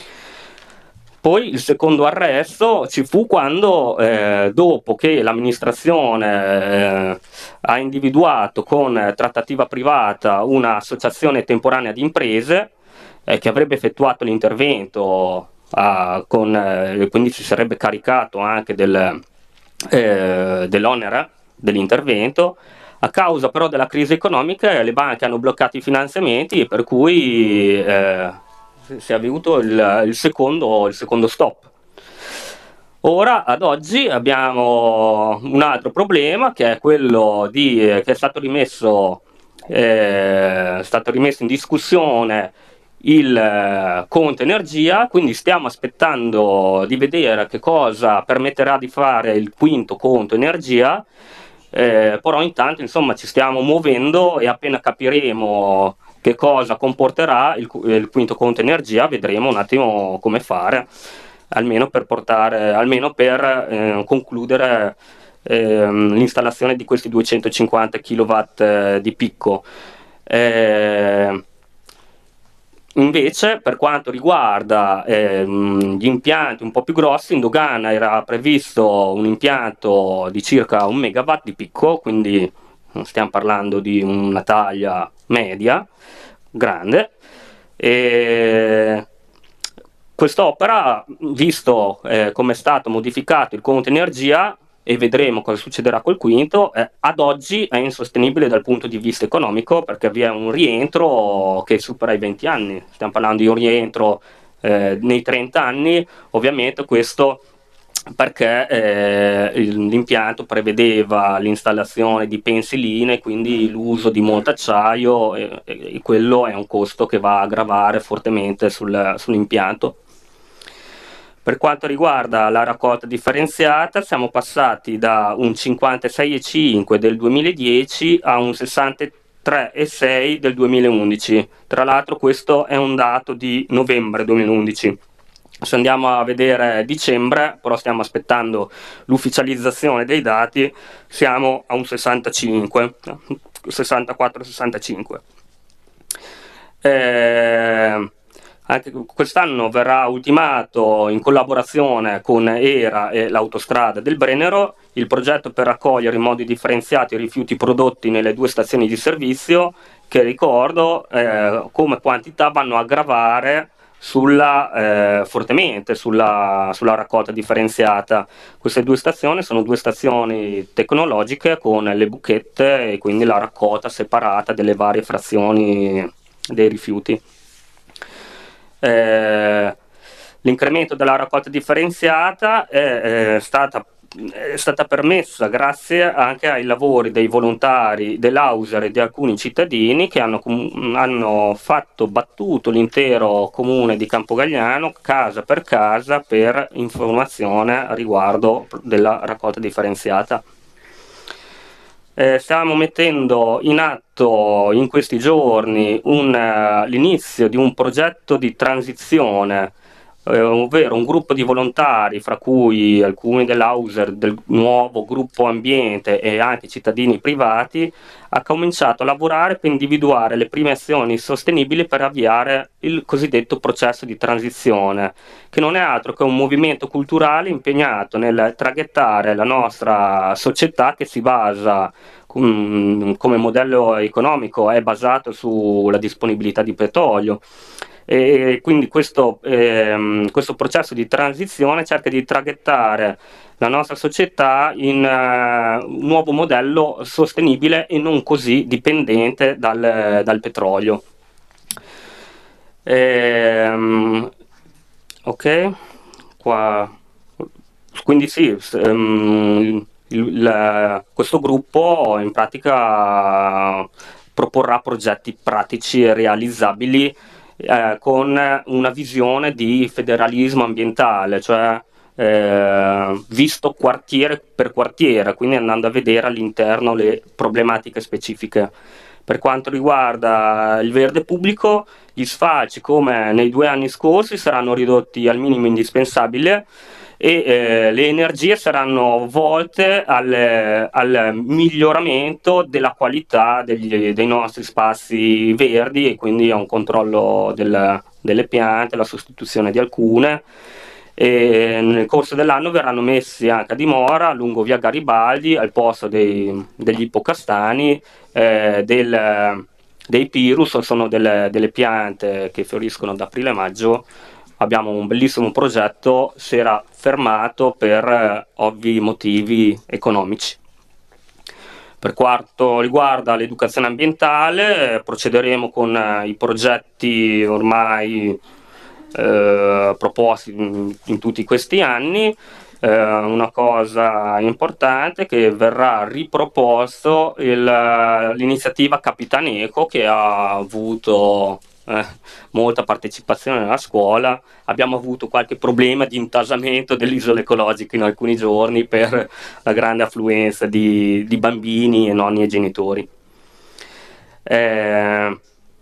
Poi il secondo arresto ci fu quando, eh, dopo che l'amministrazione eh, ha individuato con trattativa privata un'associazione temporanea di imprese eh, che avrebbe effettuato l'intervento, ah, con, eh, quindi si sarebbe caricato anche del, eh, dell'onere dell'intervento. A causa però della crisi economica le banche hanno bloccato i finanziamenti, per cui eh, si è avuto il, il, secondo, il secondo stop. Ora, ad oggi, abbiamo un altro problema, che è quello di, che è stato rimesso, eh, è stato rimesso in discussione il eh, conto energia, quindi stiamo aspettando di vedere che cosa permetterà di fare il quinto conto energia, eh, però intanto insomma ci stiamo muovendo e appena capiremo che cosa comporterà il, il quinto conto energia vedremo un attimo come fare, almeno per portare, almeno per eh, concludere eh, l'installazione di questi duecentocinquanta chilowatt eh, di picco. Eh, Invece, per quanto riguarda eh, gli impianti un po' più grossi, in dogana era previsto un impianto di circa un megawatt di picco, quindi stiamo parlando di una taglia media, grande. E quest'opera, visto eh, come è stato modificato il conto energia, e vedremo cosa succederà col quinto, eh, ad oggi è insostenibile dal punto di vista economico, perché vi è un rientro che supera i venti anni, stiamo parlando di un rientro eh, nei trenta anni, ovviamente questo perché eh, l'impianto prevedeva l'installazione di pensiline, quindi l'uso di molto acciaio, e, e quello è un costo che va a gravare fortemente sul, sull'impianto. Per quanto riguarda la raccolta differenziata, siamo passati da un cinquantasei virgola cinque del duemiladieci a un sessantatré virgola sei del duemilaundici. Tra l'altro questo è un dato di novembre duemilaundici. Se andiamo a vedere dicembre, però stiamo aspettando l'ufficializzazione dei dati, siamo a un sessantacinque, sessantaquattro sessantacinque. Eh, anche quest'anno verrà ultimato, in collaborazione con ERA e l'autostrada del Brennero, il progetto per raccogliere in modi differenziati i rifiuti prodotti nelle due stazioni di servizio, che ricordo eh, come quantità vanno a gravare sulla, eh, fortemente sulla, sulla raccolta differenziata. Queste due stazioni sono due stazioni tecnologiche con le buchette e quindi la raccolta separata delle varie frazioni dei rifiuti. Eh, l'incremento della raccolta differenziata è, è, stata, è stata permessa grazie anche ai lavori dei volontari dell'Auser e di alcuni cittadini che hanno, hanno fatto battuto l'intero comune di Campogagliano casa per casa per informazione a riguardo della raccolta differenziata. Eh, stiamo mettendo in atto in questi giorni un, uh, l'inizio di un progetto di transizione, eh, ovvero un gruppo di volontari, fra cui alcuni dell'Auser, del nuovo gruppo ambiente e anche cittadini privati, ha cominciato a lavorare per individuare le prime azioni sostenibili per avviare il cosiddetto processo di transizione, che non è altro che un movimento culturale impegnato nel traghettare la nostra società, che si basa um, come modello economico, è basato sulla disponibilità di petrolio. E quindi questo, ehm, questo processo di transizione cerca di traghettare la nostra società in uh, un nuovo modello sostenibile e non così dipendente dal, dal petrolio. Ehm, ok, qua. Quindi sì, um, il, la, questo gruppo in pratica proporrà progetti pratici e realizzabili eh, con una visione di federalismo ambientale, cioè Eh, visto quartiere per quartiere, quindi andando a vedere all'interno le problematiche specifiche. Per quanto riguarda il verde pubblico, gli sfalci, come nei due anni scorsi, saranno ridotti al minimo indispensabile e eh, le energie saranno volte al, al miglioramento della qualità degli, dei nostri spazi verdi, e quindi a un controllo del, delle piante, la sostituzione di alcune. E nel corso dell'anno verranno messi anche a dimora lungo via Garibaldi, al posto dei, degli ippocastani, eh, del, dei pirus, sono delle, delle piante che fioriscono da aprile a maggio. Abbiamo un bellissimo progetto, si era fermato per eh, ovvi motivi economici. Per quanto riguarda l'educazione ambientale, eh, procederemo con eh, i progetti ormai Eh, proposti in, in tutti questi anni. Eh, una cosa importante è che verrà riproposto il, l'iniziativa Capitaneco, che ha avuto eh, molta partecipazione nella scuola. Abbiamo avuto qualche problema di intasamento dell'isola ecologica in alcuni giorni per la grande affluenza di, di bambini e nonni e genitori. Eh,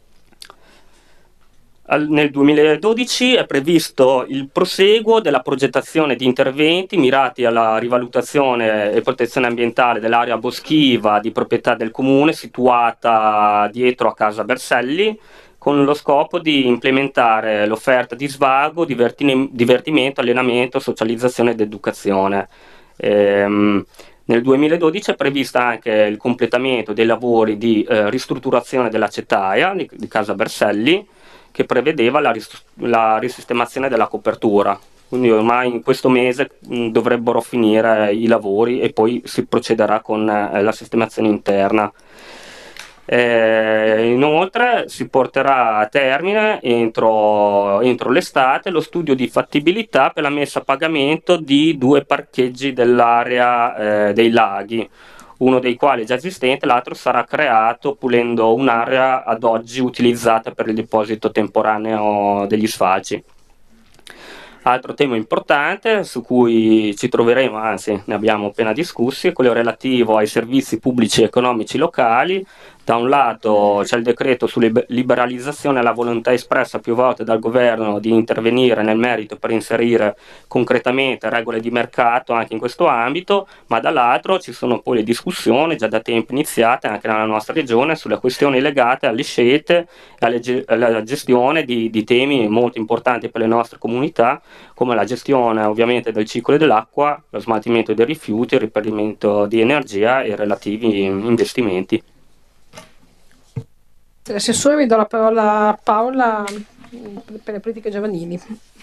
Nel duemiladodici è previsto il proseguo della progettazione di interventi mirati alla rivalutazione e protezione ambientale dell'area boschiva di proprietà del comune situata dietro a Casa Berselli, con lo scopo di implementare l'offerta di svago, divertimento, allenamento, socializzazione ed educazione. Ehm, Nel duemiladodici è prevista anche il completamento dei lavori di eh, ristrutturazione della cettaia di, di Casa Berselli, che prevedeva la, ris- la risistemazione della copertura. Quindi ormai in questo mese mh, dovrebbero finire i lavori e poi si procederà con eh, la sistemazione interna. Eh, inoltre si porterà a termine entro, entro l'estate lo studio di fattibilità per la messa a pagamento di due parcheggi dell'area eh, dei laghi, uno dei quali è già esistente, l'altro sarà creato pulendo un'area ad oggi utilizzata per il deposito temporaneo degli sfalci. Altro tema importante su cui ci troveremo, anzi ne abbiamo appena discussi, è quello relativo ai servizi pubblici economici locali. Da un lato c'è il decreto sulla liberalizzazione e la volontà espressa più volte dal governo di intervenire nel merito per inserire concretamente regole di mercato anche in questo ambito, ma dall'altro ci sono poi le discussioni già da tempo iniziate anche nella nostra regione sulle questioni legate alle scelte e alle ge- alla gestione di, di temi molto importanti per le nostre comunità, come la gestione ovviamente del ciclo dell'acqua, lo smaltimento dei rifiuti, il reperimento di energia e i relativi investimenti. L'assessore, vi do la parola a Paola per le politiche giovanili.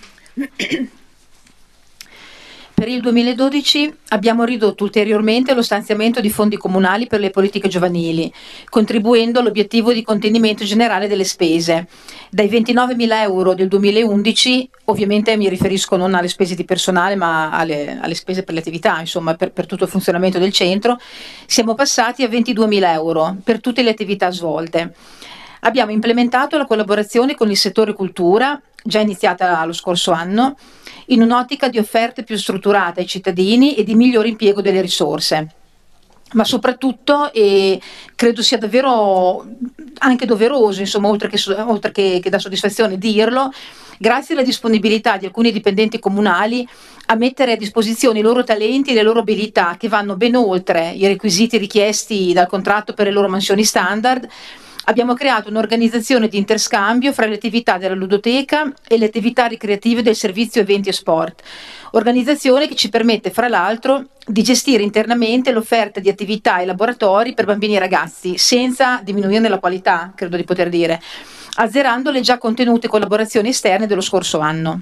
Per il duemiladodici abbiamo ridotto ulteriormente lo stanziamento di fondi comunali per le politiche giovanili, contribuendo all'obiettivo di contenimento generale delle spese. Dai ventinovemila euro del duemilaundici, ovviamente mi riferisco non alle spese di personale ma alle, alle spese per le attività, insomma per, per tutto il funzionamento del centro, siamo passati a ventiduemila euro per tutte le attività svolte. Abbiamo implementato la collaborazione con il settore cultura, già iniziata lo scorso anno, in un'ottica di offerte più strutturate ai cittadini e di migliore impiego delle risorse. Ma soprattutto, e credo sia davvero anche doveroso, insomma, oltre che, oltre che, che da soddisfazione dirlo, grazie alla disponibilità di alcuni dipendenti comunali a mettere a disposizione i loro talenti e le loro abilità, che vanno ben oltre i requisiti richiesti dal contratto per le loro mansioni standard, abbiamo creato un'organizzazione di interscambio fra le attività della ludoteca e le attività ricreative del servizio eventi e sport, organizzazione che ci permette fra l'altro di gestire internamente l'offerta di attività e laboratori per bambini e ragazzi senza diminuirne la qualità, credo di poter dire, azzerando le già contenute collaborazioni esterne dello scorso anno.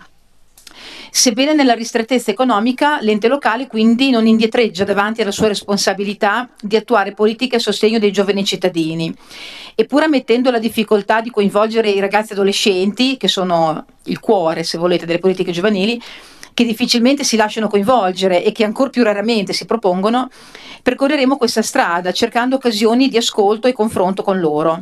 Sebbene nella ristrettezza economica, l'ente locale quindi non indietreggia davanti alla sua responsabilità di attuare politiche a sostegno dei giovani cittadini. E pur ammettendo la difficoltà di coinvolgere i ragazzi adolescenti, che sono il cuore, se volete, delle politiche giovanili, che difficilmente si lasciano coinvolgere e che ancor più raramente si propongono, percorreremo questa strada cercando occasioni di ascolto e confronto con loro.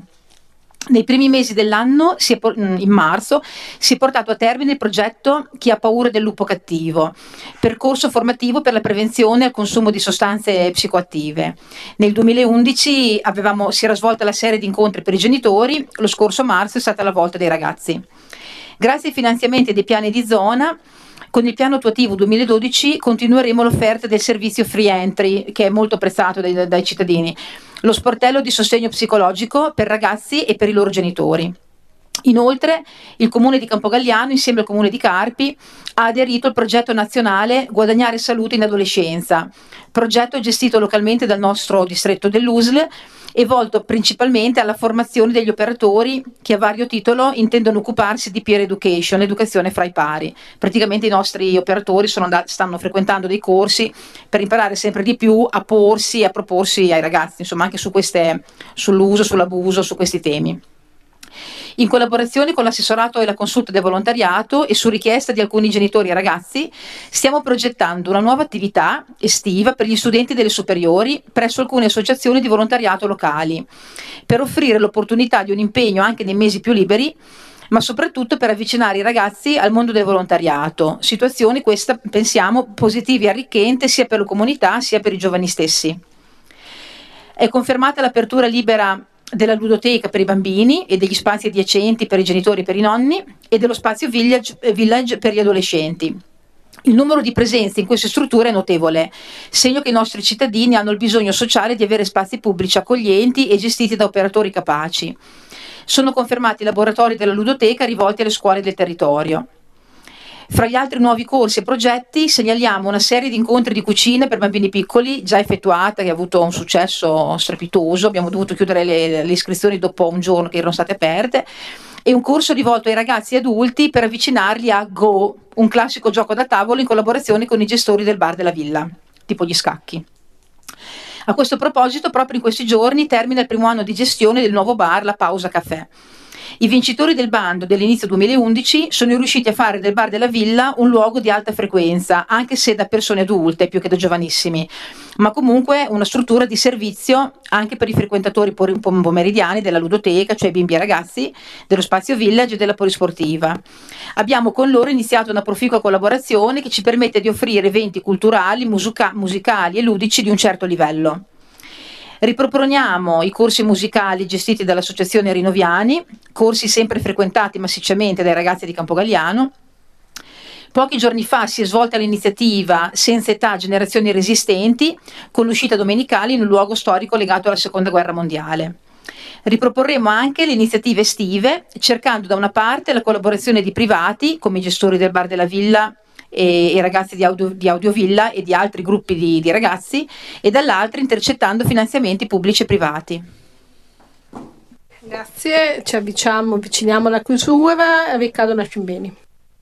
Nei primi mesi dell'anno, si è, in marzo, si è portato a termine il progetto Chi ha paura del lupo cattivo, percorso formativo per la prevenzione al consumo di sostanze psicoattive. Nel duemilaundici avevamo, si era svolta la serie di incontri per i genitori, lo scorso marzo è stata la volta dei ragazzi. Grazie ai finanziamenti dei piani di zona, con il piano attuativo duemiladodici continueremo l'offerta del servizio free entry, che è molto apprezzato dai, dai cittadini, lo sportello di sostegno psicologico per ragazzi e per i loro genitori. Inoltre, il Comune di Campogalliano, insieme al Comune di Carpi, ha aderito al progetto nazionale Guadagnare Salute in Adolescenza, progetto gestito localmente dal nostro distretto dell'U S L e volto principalmente alla formazione degli operatori che a vario titolo intendono occuparsi di peer education, l'educazione fra i pari. Praticamente i nostri operatori sono andati, stanno frequentando dei corsi per imparare sempre di più a porsi e a proporsi ai ragazzi, insomma anche su queste, sull'uso, sull'abuso, su questi temi. In collaborazione con l'assessorato e la consulta del volontariato e su richiesta di alcuni genitori e ragazzi, stiamo progettando una nuova attività estiva per gli studenti delle superiori presso alcune associazioni di volontariato locali, per offrire l'opportunità di un impegno anche nei mesi più liberi, ma soprattutto per avvicinare i ragazzi al mondo del volontariato, situazione questa, pensiamo, positiva e arricchente sia per la comunità sia per i giovani stessi. È confermata l'apertura libera della ludoteca per i bambini e degli spazi adiacenti per i genitori e per i nonni e dello spazio village, village per gli adolescenti. Il numero di presenze in queste strutture è notevole, segno che i nostri cittadini hanno il bisogno sociale di avere spazi pubblici accoglienti e gestiti da operatori capaci. Sono confermati i laboratori della ludoteca rivolti alle scuole del territorio. Fra gli altri nuovi corsi e progetti segnaliamo una serie di incontri di cucina per bambini piccoli già effettuata, che ha avuto un successo strepitoso, abbiamo dovuto chiudere le, le iscrizioni dopo un giorno che erano state aperte, e un corso rivolto ai ragazzi e adulti per avvicinarli a Go, un classico gioco da tavolo in collaborazione con i gestori del bar della villa, tipo gli scacchi. A questo proposito, proprio in questi giorni termina il primo anno di gestione del nuovo bar La Pausa Caffè. I vincitori del bando dell'inizio duemilaundici sono riusciti a fare del bar della villa un luogo di alta frequenza, anche se da persone adulte più che da giovanissimi, ma comunque una struttura di servizio anche per i frequentatori pomeridiani della ludoteca, cioè bimbi e ragazzi, dello spazio village e della polisportiva. Abbiamo con loro iniziato una proficua collaborazione che ci permette di offrire eventi culturali, musica- musicali e ludici di un certo livello. Riproponiamo i corsi musicali gestiti dall'associazione Rinoviani, corsi sempre frequentati massicciamente dai ragazzi di Campogalliano. Pochi giorni fa si è svolta l'iniziativa Senza età, generazioni resistenti, con l'uscita domenicale in un luogo storico legato alla Seconda Guerra Mondiale. Riproporremo anche le iniziative estive, cercando da una parte la collaborazione di privati, come i gestori del bar della villa, e i ragazzi di, Audio, di Audiovilla e di altri gruppi di, di ragazzi, e dall'altra intercettando finanziamenti pubblici e privati. Grazie, ci avviciniamo, avviciniamo alla chiusura. Riccardo Nascimbeni.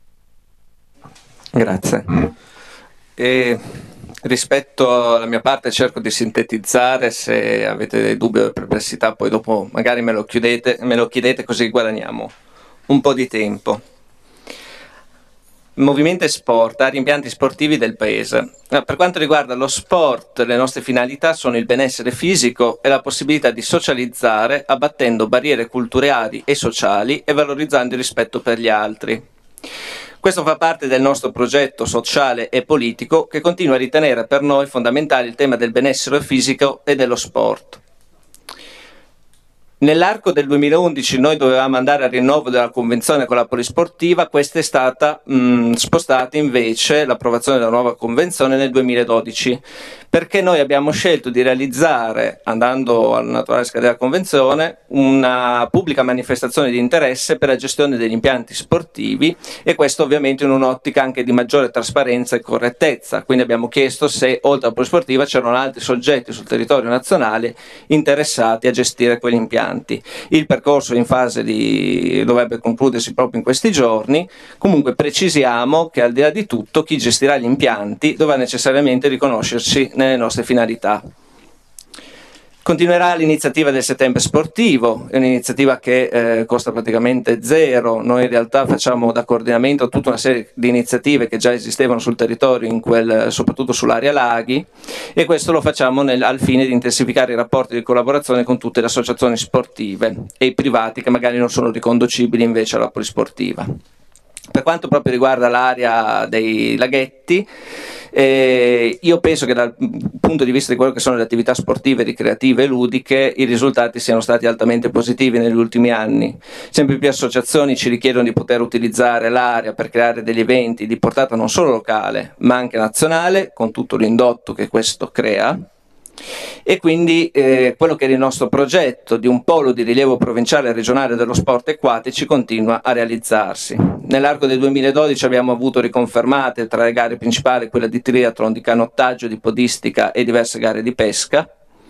Grazie. E rispetto alla mia parte cerco di sintetizzare, se avete dei dubbi o perplessità poi dopo magari me lo chiudete, me lo chiedete, così guadagniamo un po' di tempo. Movimento e sport, vari impianti sportivi del paese. Per quanto riguarda lo sport, le nostre finalità sono il benessere fisico e la possibilità di socializzare abbattendo barriere culturali e sociali e valorizzando il rispetto per gli altri. Questo fa parte del nostro progetto sociale e politico che continua a ritenere per noi fondamentale il tema del benessere fisico e dello sport. Nell'arco del duemilaundici noi dovevamo andare al rinnovo della convenzione con la polisportiva, questa è stata mh, spostata invece, l'approvazione della nuova convenzione, nel duemiladodici, perché noi abbiamo scelto di realizzare, andando alla naturale scadere della convenzione, una pubblica manifestazione di interesse per la gestione degli impianti sportivi, e questo ovviamente in un'ottica anche di maggiore trasparenza e correttezza. Quindi abbiamo chiesto se oltre alla polisportiva c'erano altri soggetti sul territorio nazionale interessati a gestire quegli impianti. Il percorso in fase di dovrebbe concludersi proprio in questi giorni. Comunque precisiamo che al di là di tutto chi gestirà gli impianti dovrà necessariamente riconoscerci nelle nostre finalità. Continuerà l'iniziativa del settembre sportivo, è un'iniziativa che eh, costa praticamente zero. Noi in realtà facciamo da coordinamento tutta una serie di iniziative che già esistevano sul territorio, in quel, soprattutto sull'area laghi, e questo lo facciamo nel, al fine di intensificare i rapporti di collaborazione con tutte le associazioni sportive e i privati che magari non sono riconducibili invece alla polisportiva. Per quanto proprio riguarda l'area dei laghetti, Eh, io penso che dal punto di vista di quello che sono le attività sportive, ricreative e ludiche i risultati siano stati altamente positivi negli ultimi anni. Sempre più associazioni ci richiedono di poter utilizzare l'area per creare degli eventi di portata non solo locale ma anche nazionale, con tutto l'indotto che questo crea. E quindi eh, quello che era il nostro progetto di un polo di rilievo provinciale e regionale dello sport acquatici continua a realizzarsi. Nell'arco del duemiladodici abbiamo avuto riconfermate tra le gare principali quella di triathlon, di canottaggio, di podistica e diverse gare di pesca.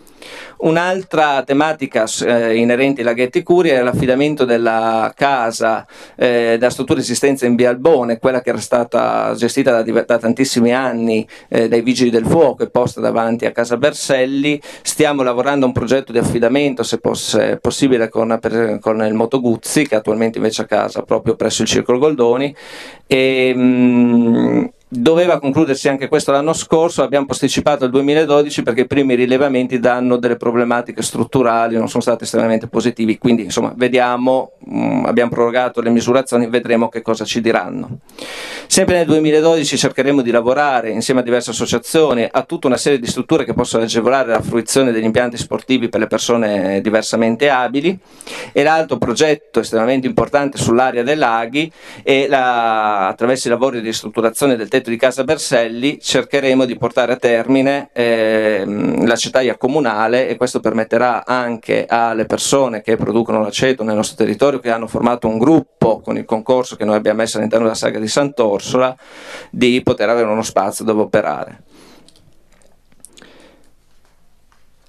Un'altra tematica eh, inerente ai laghetti Curi è l'affidamento della casa eh, della struttura di assistenza in via Albone, quella che era stata gestita da, da tantissimi anni eh, dai Vigili del Fuoco e posta davanti a Casa Berselli. Stiamo lavorando a un progetto di affidamento, se poss- possibile, con, per, con il Moto Guzzi, che attualmente invece a casa proprio presso il Circolo Goldoni. E, mh, Doveva concludersi anche questo l'anno scorso, abbiamo posticipato al duemiladodici perché i primi rilevamenti danno delle problematiche strutturali, non sono stati estremamente positivi, quindi insomma vediamo, mh, abbiamo prorogato le misurazioni, vedremo che cosa ci diranno. Sempre nel duemiladodici cercheremo di lavorare insieme a diverse associazioni a tutta una serie di strutture che possono agevolare la fruizione degli impianti sportivi per le persone diversamente abili, e l'altro progetto estremamente importante sull'area dei laghi è la, attraverso i lavori di ristrutturazione del tetto di Casa Berselli cercheremo di portare a termine eh, l'acetaia comunale, e questo permetterà anche alle persone che producono l'aceto nel nostro territorio, che hanno formato un gruppo con il concorso che noi abbiamo messo all'interno della saga di Sant'Orsola, di poter avere uno spazio dove operare.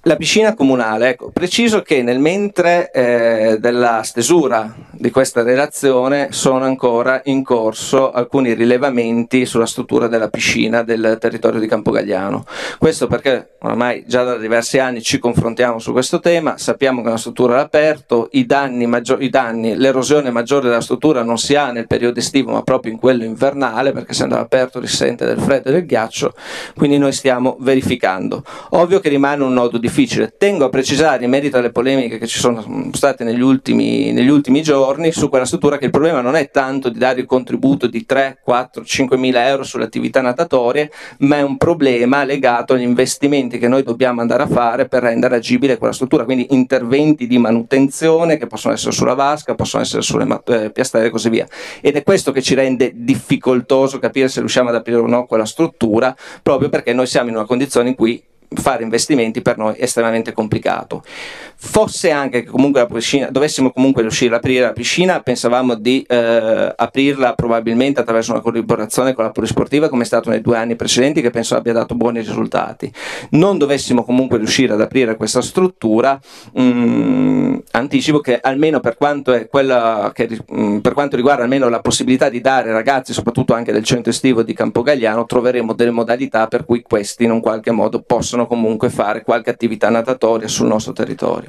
La piscina comunale, ecco, preciso che nel mentre eh, della stesura di questa relazione sono ancora in corso alcuni rilevamenti sulla struttura della piscina del territorio di Campogalliano. Questo perché ormai già da diversi anni ci confrontiamo su questo tema, sappiamo che è una struttura all'aperto, i danni, maggior, i danni, l'erosione maggiore della struttura non si ha nel periodo estivo ma proprio in quello invernale, perché essendo all'aperto risente del freddo e del ghiaccio, quindi noi stiamo verificando. Ovvio che rimane un nodo difficile. Tengo a precisare in merito alle polemiche che ci sono state negli ultimi, negli ultimi giorni su quella struttura che il problema non è tanto di dare il contributo di tre, quattro, cinque mila euro sulle attività natatorie, ma è un problema legato agli investimenti che noi dobbiamo andare a fare per rendere agibile quella struttura, quindi interventi di manutenzione che possono essere sulla vasca, possono essere sulle eh, piastrelle e così via. Ed è questo che ci rende difficoltoso capire se riusciamo ad aprire o no quella struttura, proprio perché noi siamo in una condizione in cui fare investimenti per noi è estremamente complicato. Fosse anche che comunque la piscina, dovessimo comunque riuscire ad aprire la piscina, pensavamo di eh, aprirla probabilmente attraverso una collaborazione con la Polisportiva, come è stato nei due anni precedenti, che penso abbia dato buoni risultati. Non dovessimo comunque riuscire ad aprire questa struttura, mh, anticipo che almeno per quanto è quella che mh, per quanto riguarda almeno la possibilità di dare ai ragazzi, soprattutto anche del centro estivo di Campogalliano, troveremo delle modalità per cui questi in un qualche modo possono comunque fare qualche attività natatoria sul nostro territorio.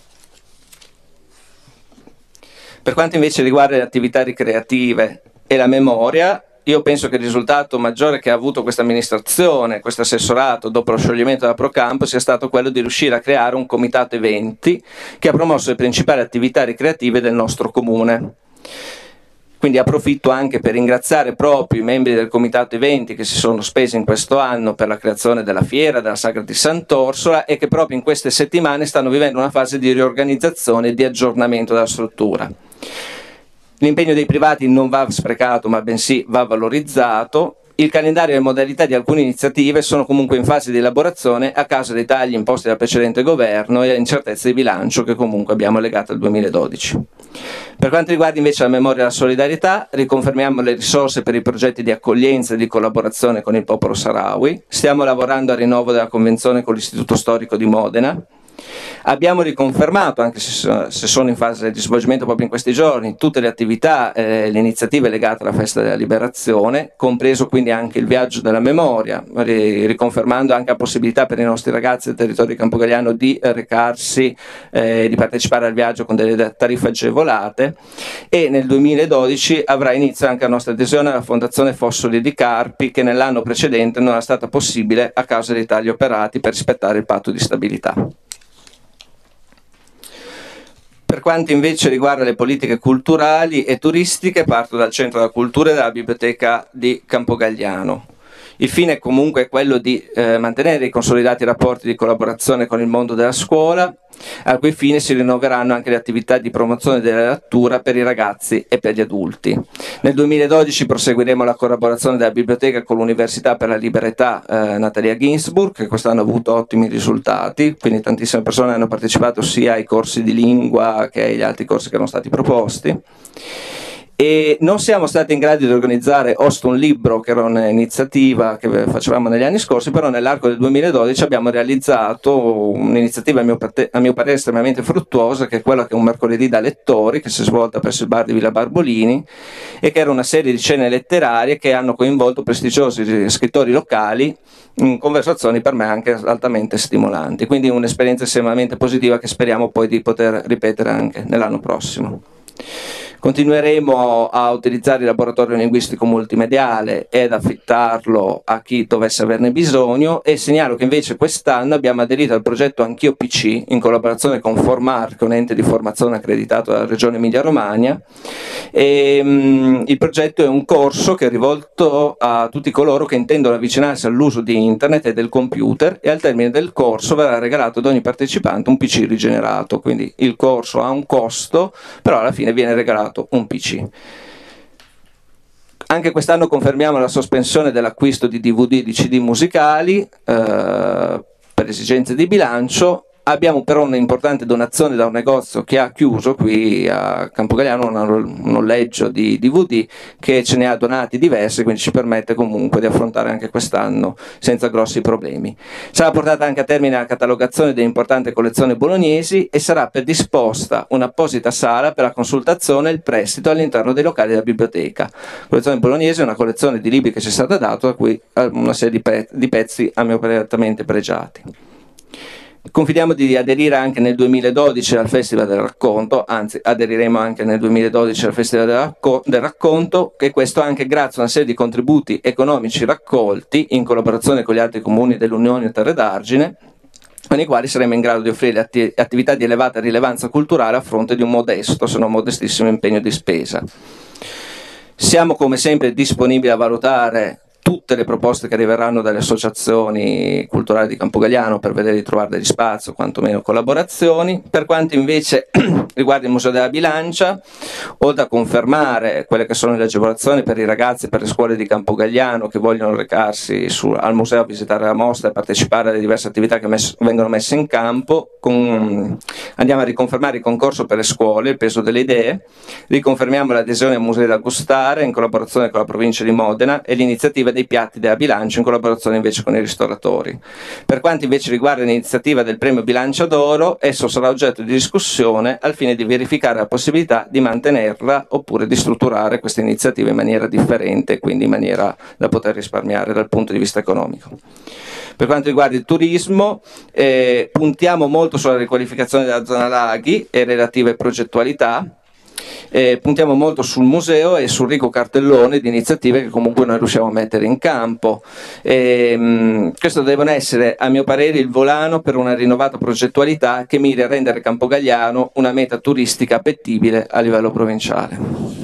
Per quanto invece riguarda le attività ricreative e la memoria, io penso che il risultato maggiore che ha avuto questa amministrazione, questo assessorato dopo lo scioglimento della Procampo, sia stato quello di riuscire a creare un comitato eventi che ha promosso le principali attività ricreative del nostro comune. Quindi approfitto anche per ringraziare proprio i membri del comitato eventi che si sono spesi in questo anno per la creazione della fiera, della sagra di Sant'Orsola, e che proprio in queste settimane stanno vivendo una fase di riorganizzazione e di aggiornamento della struttura. L'impegno dei privati non va sprecato, ma bensì va valorizzato. Il calendario e le modalità di alcune iniziative sono comunque in fase di elaborazione a causa dei tagli imposti dal precedente governo e all'incertezza di bilancio che comunque abbiamo legato al duemiladodici. Per quanto riguarda invece la memoria e la solidarietà, riconfermiamo le risorse per i progetti di accoglienza e di collaborazione con il popolo saharawi. Stiamo lavorando al rinnovo della convenzione con l'Istituto Storico di Modena. Abbiamo riconfermato, anche se sono in fase di svolgimento proprio in questi giorni, tutte le attività e eh, le iniziative legate alla festa della liberazione, compreso quindi anche il viaggio della memoria, riconfermando anche la possibilità per i nostri ragazzi del territorio di Campogalliano di recarsi, eh, di partecipare al viaggio con delle tariffe agevolate, e nel duemiladodici avrà inizio anche la nostra adesione alla Fondazione Fossoli di Carpi, che nell'anno precedente non era stata possibile a causa dei tagli operati per rispettare il patto di stabilità. Per quanto invece riguarda le politiche culturali e turistiche, parto dal Centro della Cultura e dalla Biblioteca di Campogalliano. Il fine è comunque quello di eh, mantenere i consolidati rapporti di collaborazione con il mondo della scuola, a cui fine si rinnoveranno anche le attività di promozione della lettura per i ragazzi e per gli adulti. Nel duemiladodici proseguiremo la collaborazione della biblioteca con l'Università per la Libertà eh, Natalia Ginzburg, che quest'anno ha avuto ottimi risultati, quindi tantissime persone hanno partecipato sia ai corsi di lingua che agli altri corsi che erano stati proposti. E non siamo stati in grado di organizzare Host un Libro, che era un'iniziativa che facevamo negli anni scorsi, però nell'arco del duemiladodici abbiamo realizzato un'iniziativa a mio, a mio parere estremamente fruttuosa, che è quella che è un mercoledì da lettori, che si è svolta presso il bar di Villa Barbolini, e che era una serie di cene letterarie che hanno coinvolto prestigiosi scrittori locali in conversazioni per me anche altamente stimolanti, quindi un'esperienza estremamente positiva che speriamo poi di poter ripetere anche nell'anno prossimo. Continueremo a utilizzare il laboratorio linguistico multimediale ed affittarlo a chi dovesse averne bisogno, e segnalo che invece quest'anno abbiamo aderito al progetto Anch'io P C in collaborazione con Formar, che è un ente di formazione accreditato dalla Regione Emilia-Romagna. E, um, il progetto è un corso che è rivolto a tutti coloro che intendono avvicinarsi all'uso di internet e del computer, e al termine del corso verrà regalato ad ogni partecipante un P C rigenerato, quindi il corso ha un costo, però alla fine viene regalato un P C. Anche quest'anno confermiamo la sospensione dell'acquisto di D V D e di C D musicali eh, per esigenze di bilancio, Abbiamo però un'importante donazione da un negozio che ha chiuso qui a Campogalliano, un noleggio di D V D che ce ne ha donati diversi, quindi ci permette comunque di affrontare anche quest'anno senza grossi problemi. Sarà portata anche a termine la catalogazione delle importanti collezioni bolognesi e sarà predisposta un'apposita sala per la consultazione e il prestito all'interno dei locali della biblioteca. La collezione bolognese è una collezione di libri che ci è stata data, da cui una serie di, pe- di pezzi a mio parere altamente pregiati. Confidiamo di aderire anche nel duemiladodici al Festival del Racconto, anzi aderiremo anche nel duemiladodici al Festival del, Racco- del Racconto, che questo anche grazie a una serie di contributi economici raccolti in collaborazione con gli altri comuni dell'Unione Terre d'Argine, con i quali saremo in grado di offrire atti- attività di elevata rilevanza culturale a fronte di un modesto, se non modestissimo impegno di spesa. Siamo come sempre disponibili a valutare tutte le proposte che arriveranno dalle associazioni culturali di Campogalliano per vedere di trovare degli spazi o quantomeno collaborazioni. Per quanto invece riguarda il Museo della Bilancia, oltre a confermare quelle che sono le agevolazioni per i ragazzi e per le scuole di Campogalliano che vogliono recarsi su, al museo a visitare la mostra e partecipare alle diverse attività che mess- vengono messe in campo, con, andiamo a riconfermare il concorso per le scuole, il peso delle idee, riconfermiamo l'adesione al Museo da Gustare in collaborazione con la provincia di Modena e l'iniziativa dei piatti della Bilancia in collaborazione invece con i ristoratori. Per quanto invece riguarda l'iniziativa del premio Bilancia d'Oro, esso sarà oggetto di discussione al fine di verificare la possibilità di mantenerla oppure di strutturare questa iniziativa in maniera differente, quindi in maniera da poter risparmiare dal punto di vista economico. Per quanto riguarda il turismo, eh, puntiamo molto sulla riqualificazione della zona laghi e relative progettualità. Eh, puntiamo molto sul museo e sul ricco cartellone di iniziative che comunque noi riusciamo a mettere in campo. E, mh, questo devono essere, a mio parere, il volano per una rinnovata progettualità che miri a rendere Campogalliano una meta turistica appetibile a livello provinciale.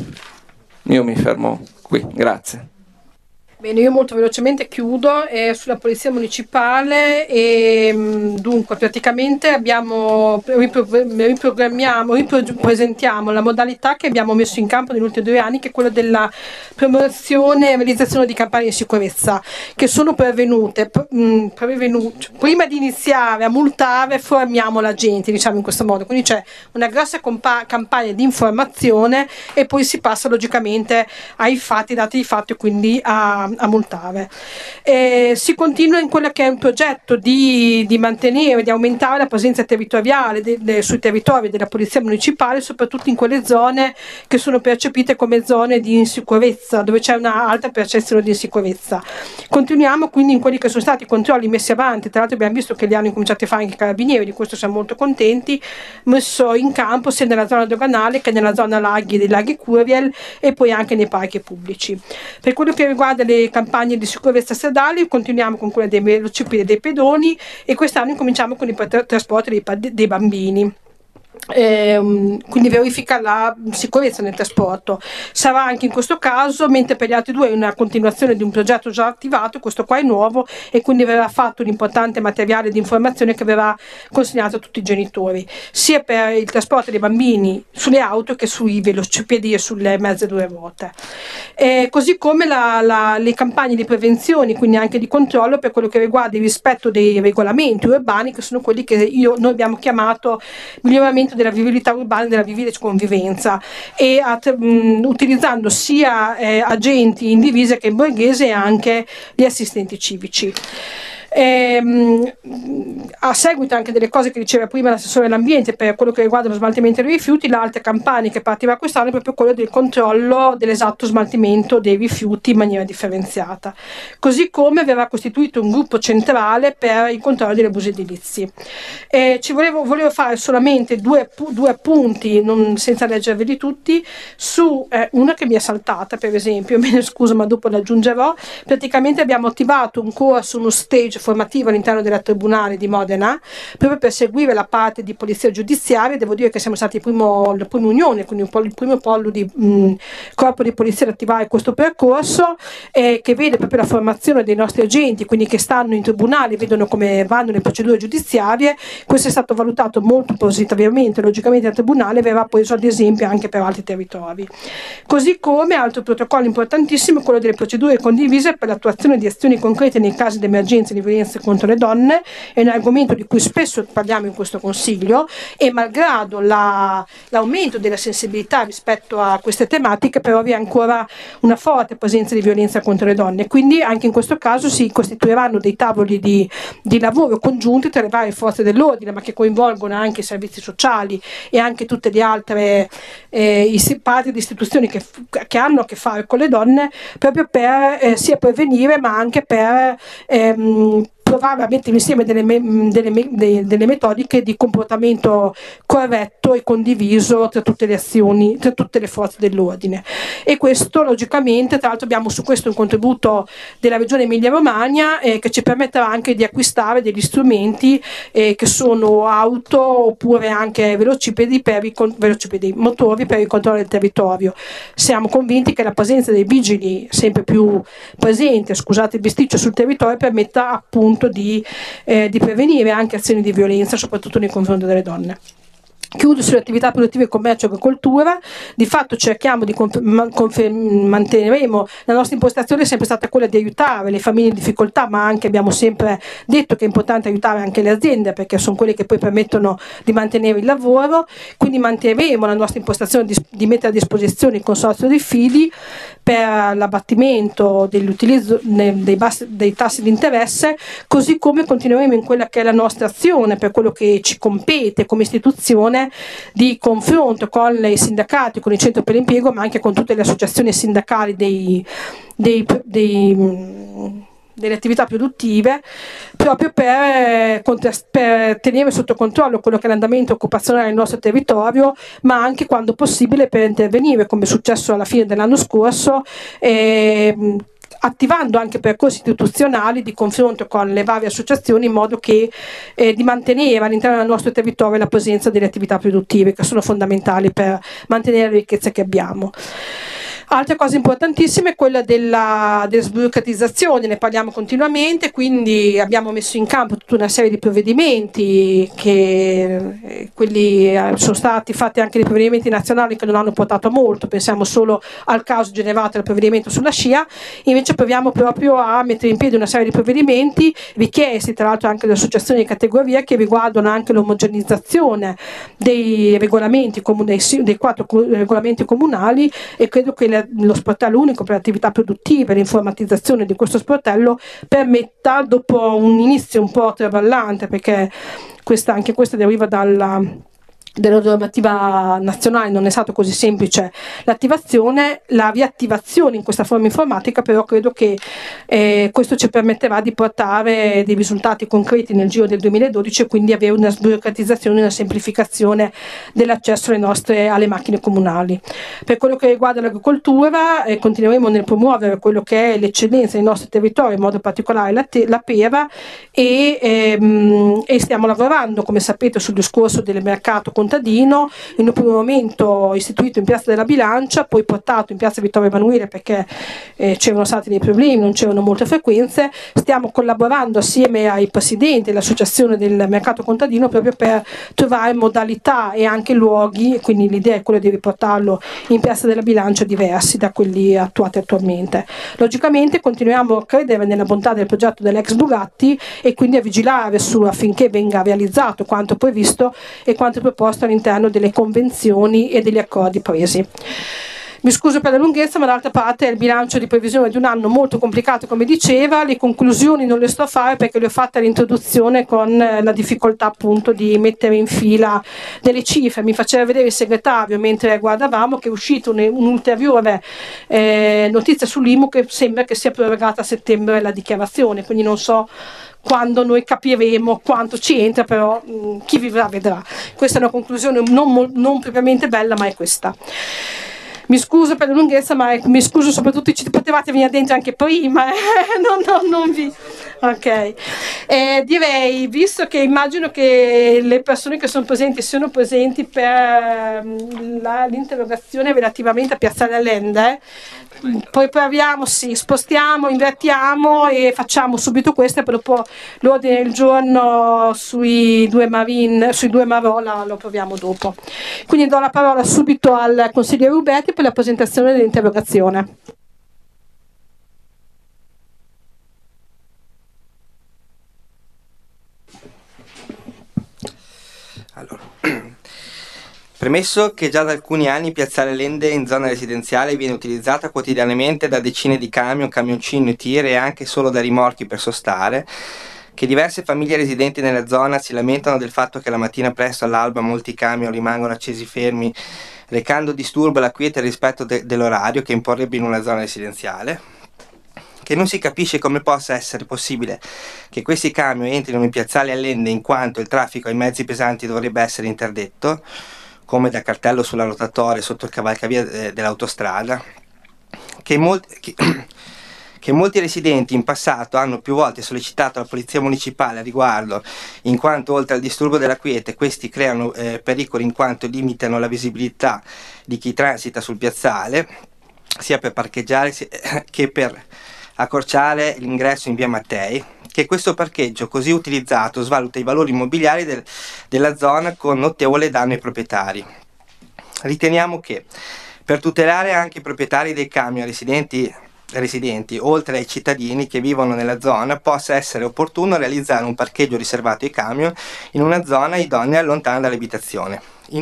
Io mi fermo qui, grazie. Bene, io molto velocemente chiudo eh, sulla Polizia Municipale e mh, dunque praticamente abbiamo riprogrammiamo, ripresentiamo la modalità che abbiamo messo in campo negli ultimi due anni, che è quella della promozione e realizzazione di campagne di sicurezza che sono prevenute, mh, prevenute. Prima di iniziare a multare formiamo la gente, diciamo in questo modo, quindi c'è una grossa compa- campagna di informazione e poi si passa logicamente ai fatti, dati di fatto, e quindi a a multare. Eh, si continua in quello che è un progetto di, di mantenere, di aumentare la presenza territoriale de, de, sui territori della Polizia Municipale, soprattutto in quelle zone che sono percepite come zone di insicurezza, dove c'è una alta percezione di insicurezza. Continuiamo quindi in quelli che sono stati i controlli messi avanti, tra l'altro abbiamo visto che li hanno incominciati a fare anche i carabinieri, di questo siamo molto contenti, messo in campo sia nella zona doganale che nella zona laghi dei laghi Curiel e poi anche nei parchi pubblici. Per quello che riguarda le campagne di sicurezza stradali, continuiamo con quelle dei velocipedi e dei pedoni e quest'anno incominciamo con i trasporti dei, dei bambini. Eh, quindi verifica la sicurezza nel trasporto. Sarà anche in questo caso, mentre per gli altri due è una continuazione di un progetto già attivato, questo qua è nuovo e quindi verrà fatto un importante materiale di informazione che verrà consegnato a tutti i genitori, sia per il trasporto dei bambini sulle auto che sui velocipedi e sulle mezze due ruote. Eh, così come la, la, le campagne di prevenzione, quindi anche di controllo per quello che riguarda il rispetto dei regolamenti urbani, che sono quelli che io, noi abbiamo chiamato miglioramento della vivibilità urbana e della vivile convivenza, e at- mh, utilizzando sia eh, agenti in divisa che in borghese e anche gli assistenti civici. Ehm, a seguito anche delle cose che diceva prima l'assessore dell'ambiente per quello che riguarda lo smaltimento dei rifiuti, l'altra campagna che partirà quest'anno è proprio quella del controllo dell'esatto smaltimento dei rifiuti in maniera differenziata, così come verrà costituito un gruppo centrale per il controllo degli abusi edilizi. Eh, ci volevo, volevo fare solamente due, due appunti, non, senza leggerveli tutti, su eh, una che mi è saltata, per esempio, me ne scuso ma dopo l'aggiungerò. Praticamente abbiamo attivato un corso, uno stage formativo all'interno della Tribunale di Modena proprio per seguire la parte di polizia giudiziaria. Devo dire che siamo stati il primo, la prima unione, quindi un po' il primo pollo di mh, corpo di polizia ad attivare questo percorso, eh, che vede proprio la formazione dei nostri agenti, quindi che stanno in tribunale, vedono come vanno le procedure giudiziarie. Questo è stato valutato molto positivamente, logicamente al tribunale verrà preso ad esempio anche per altri territori. Così come altro protocollo importantissimo è quello delle procedure condivise per l'attuazione di azioni concrete nei casi di emergenza di violenze contro le donne, è un argomento di cui spesso parliamo in questo Consiglio, e malgrado la, l'aumento della sensibilità rispetto a queste tematiche, però vi è ancora una forte presenza di violenza contro le donne, quindi anche in questo caso si costituiranno dei tavoli di, di lavoro congiunti tra le varie forze dell'ordine, ma che coinvolgono anche i servizi sociali e anche tutte le altre eh, i parti di istituzioni che, che hanno a che fare con le donne, proprio per eh, sia prevenire ma anche per ehm, provare a mettere insieme delle, me, delle, me, delle metodiche di comportamento corretto e condiviso tra tutte le azioni, tra tutte le forze dell'ordine. E questo logicamente, tra l'altro abbiamo su questo un contributo della Regione Emilia-Romagna eh, che ci permetterà anche di acquistare degli strumenti eh, che sono auto oppure anche velocipedi, per i, velocipedi motori per il controllo del territorio. Siamo convinti che la presenza dei vigili sempre più presente, scusate il bisticcio, sul territorio permetta appunto Di, eh, di prevenire anche azioni di violenza, soprattutto nei confronti delle donne. Chiudo sulle attività produttive, commercio e agricoltura. Di fatto cerchiamo di confer- confer- manteneremo la nostra impostazione è sempre stata quella di aiutare le famiglie in difficoltà, ma anche abbiamo sempre detto che è importante aiutare anche le aziende, perché sono quelle che poi permettono di mantenere il lavoro. Quindi manterremo la nostra impostazione di, di mettere a disposizione il consorzio dei fidi per l'abbattimento dell'utilizzo dei, bassi, dei tassi di interesse, così come continueremo in quella che è la nostra azione per quello che ci compete come istituzione di confronto con i sindacati, con il centro per l'impiego, ma anche con tutte le associazioni sindacali dei, dei, dei delle attività produttive, proprio per, per tenere sotto controllo quello che è l'andamento occupazionale del nostro territorio, ma anche quando possibile per intervenire, come è successo alla fine dell'anno scorso, eh, attivando anche percorsi istituzionali di confronto con le varie associazioni, in modo che eh, di mantenere all'interno del nostro territorio la presenza delle attività produttive, che sono fondamentali per mantenere le ricchezze che abbiamo. Altra cosa importantissima è quella della, della sburocratizzazione, ne parliamo continuamente, quindi abbiamo messo in campo tutta una serie di provvedimenti, che eh, quelli eh, sono stati fatti anche dei provvedimenti nazionali che non hanno portato molto, pensiamo solo al caso generato dal provvedimento sulla scia. Invece proviamo proprio a mettere in piedi una serie di provvedimenti richiesti tra l'altro anche dalle associazioni di categoria, che riguardano anche l'omogenizzazione dei regolamenti dei, dei quattro regolamenti comunali, e credo che le lo sportello unico per le attività produttive, l'informatizzazione di questo sportello permetta, dopo un inizio un po' traballante, perché questa, anche questa deriva dalla della normativa nazionale, non è stato così semplice l'attivazione, la riattivazione in questa forma informatica, però credo che eh, questo ci permetterà di portare dei risultati concreti nel giro del duemiladodici, e quindi avere una sburocratizzazione e una semplificazione dell'accesso alle nostre alle macchine comunali. Per quello che riguarda l'agricoltura, eh, continueremo nel promuovere quello che è l'eccellenza del nostro territorio, in modo particolare la, te- la pera, e, ehm, e stiamo lavorando, come sapete, sul discorso del mercato contadino, in un primo momento istituito in Piazza della Bilancia, poi portato in Piazza Vittorio Emanuele perché eh, c'erano stati dei problemi, non c'erano molte frequenze. Stiamo collaborando assieme ai presidenti dell'associazione del mercato contadino proprio per trovare modalità e anche luoghi, quindi l'idea è quella di riportarlo in Piazza della Bilancia diversi da quelli attuati attualmente. Logicamente continuiamo a credere nella bontà del progetto dell'ex Bugatti, e quindi a vigilare su affinché venga realizzato quanto previsto e quanto proposto all'interno delle convenzioni e degli accordi presi. Mi scuso per la lunghezza, ma d'altra parte è il bilancio di previsione di un anno molto complicato, come diceva. Le conclusioni non le sto a fare perché le ho fatte all'introduzione, con la difficoltà appunto di mettere in fila delle cifre. Mi faceva vedere il segretario mentre guardavamo che è uscita un'ulteriore eh, notizia sull'I M U, che sembra che sia prorogata a settembre la dichiarazione, quindi non so quando noi capiremo quanto ci entra, però mh, chi vivrà vedrà. Questa è una conclusione non, non propriamente bella, ma è questa. Mi scuso per la lunghezza, ma mi scuso soprattutto, ci potevate venire dentro anche prima, eh? non, non, non vi... Ok, eh, direi, visto che immagino che le persone che sono presenti siano presenti per la, l'interrogazione relativamente a Piazzale Allende, poi proviamo, sì, spostiamo, invertiamo e facciamo subito questo, e poi dopo l'ordine del giorno sui due Marin, sui due Marola lo proviamo dopo. Quindi do la parola subito al consigliere Rubetti per la presentazione dell'interrogazione. Premesso che già da alcuni anni Piazzale Lende in zona residenziale viene utilizzata quotidianamente da decine di camion, camioncini e tir e anche solo da rimorchi per sostare, che diverse famiglie residenti nella zona si lamentano del fatto che la mattina presto all'alba molti camion rimangono accesi fermi, recando disturbo alla quiete rispetto de- dell'orario che imporrebbe in una zona residenziale, che non si capisce come possa essere possibile che questi camion entrino in Piazzale Allende in quanto il traffico ai mezzi pesanti dovrebbe essere interdetto, come da cartello sulla rotatoria sotto il cavalcavia eh, dell'autostrada, che, molti, che, che molti residenti in passato hanno più volte sollecitato la polizia municipale a riguardo, in quanto oltre al disturbo della quiete questi creano eh, pericoli in quanto limitano la visibilità di chi transita sul piazzale, sia per parcheggiare sia, eh, che per accorciare l'ingresso in via Mattei, che questo parcheggio così utilizzato svaluta i valori immobiliari del, della zona con notevole danno ai proprietari. Riteniamo che per tutelare anche i proprietari dei camion residenti, residenti, oltre ai cittadini che vivono nella zona, possa essere opportuno realizzare un parcheggio riservato ai camion in una zona idonea lontana dall'abitazione.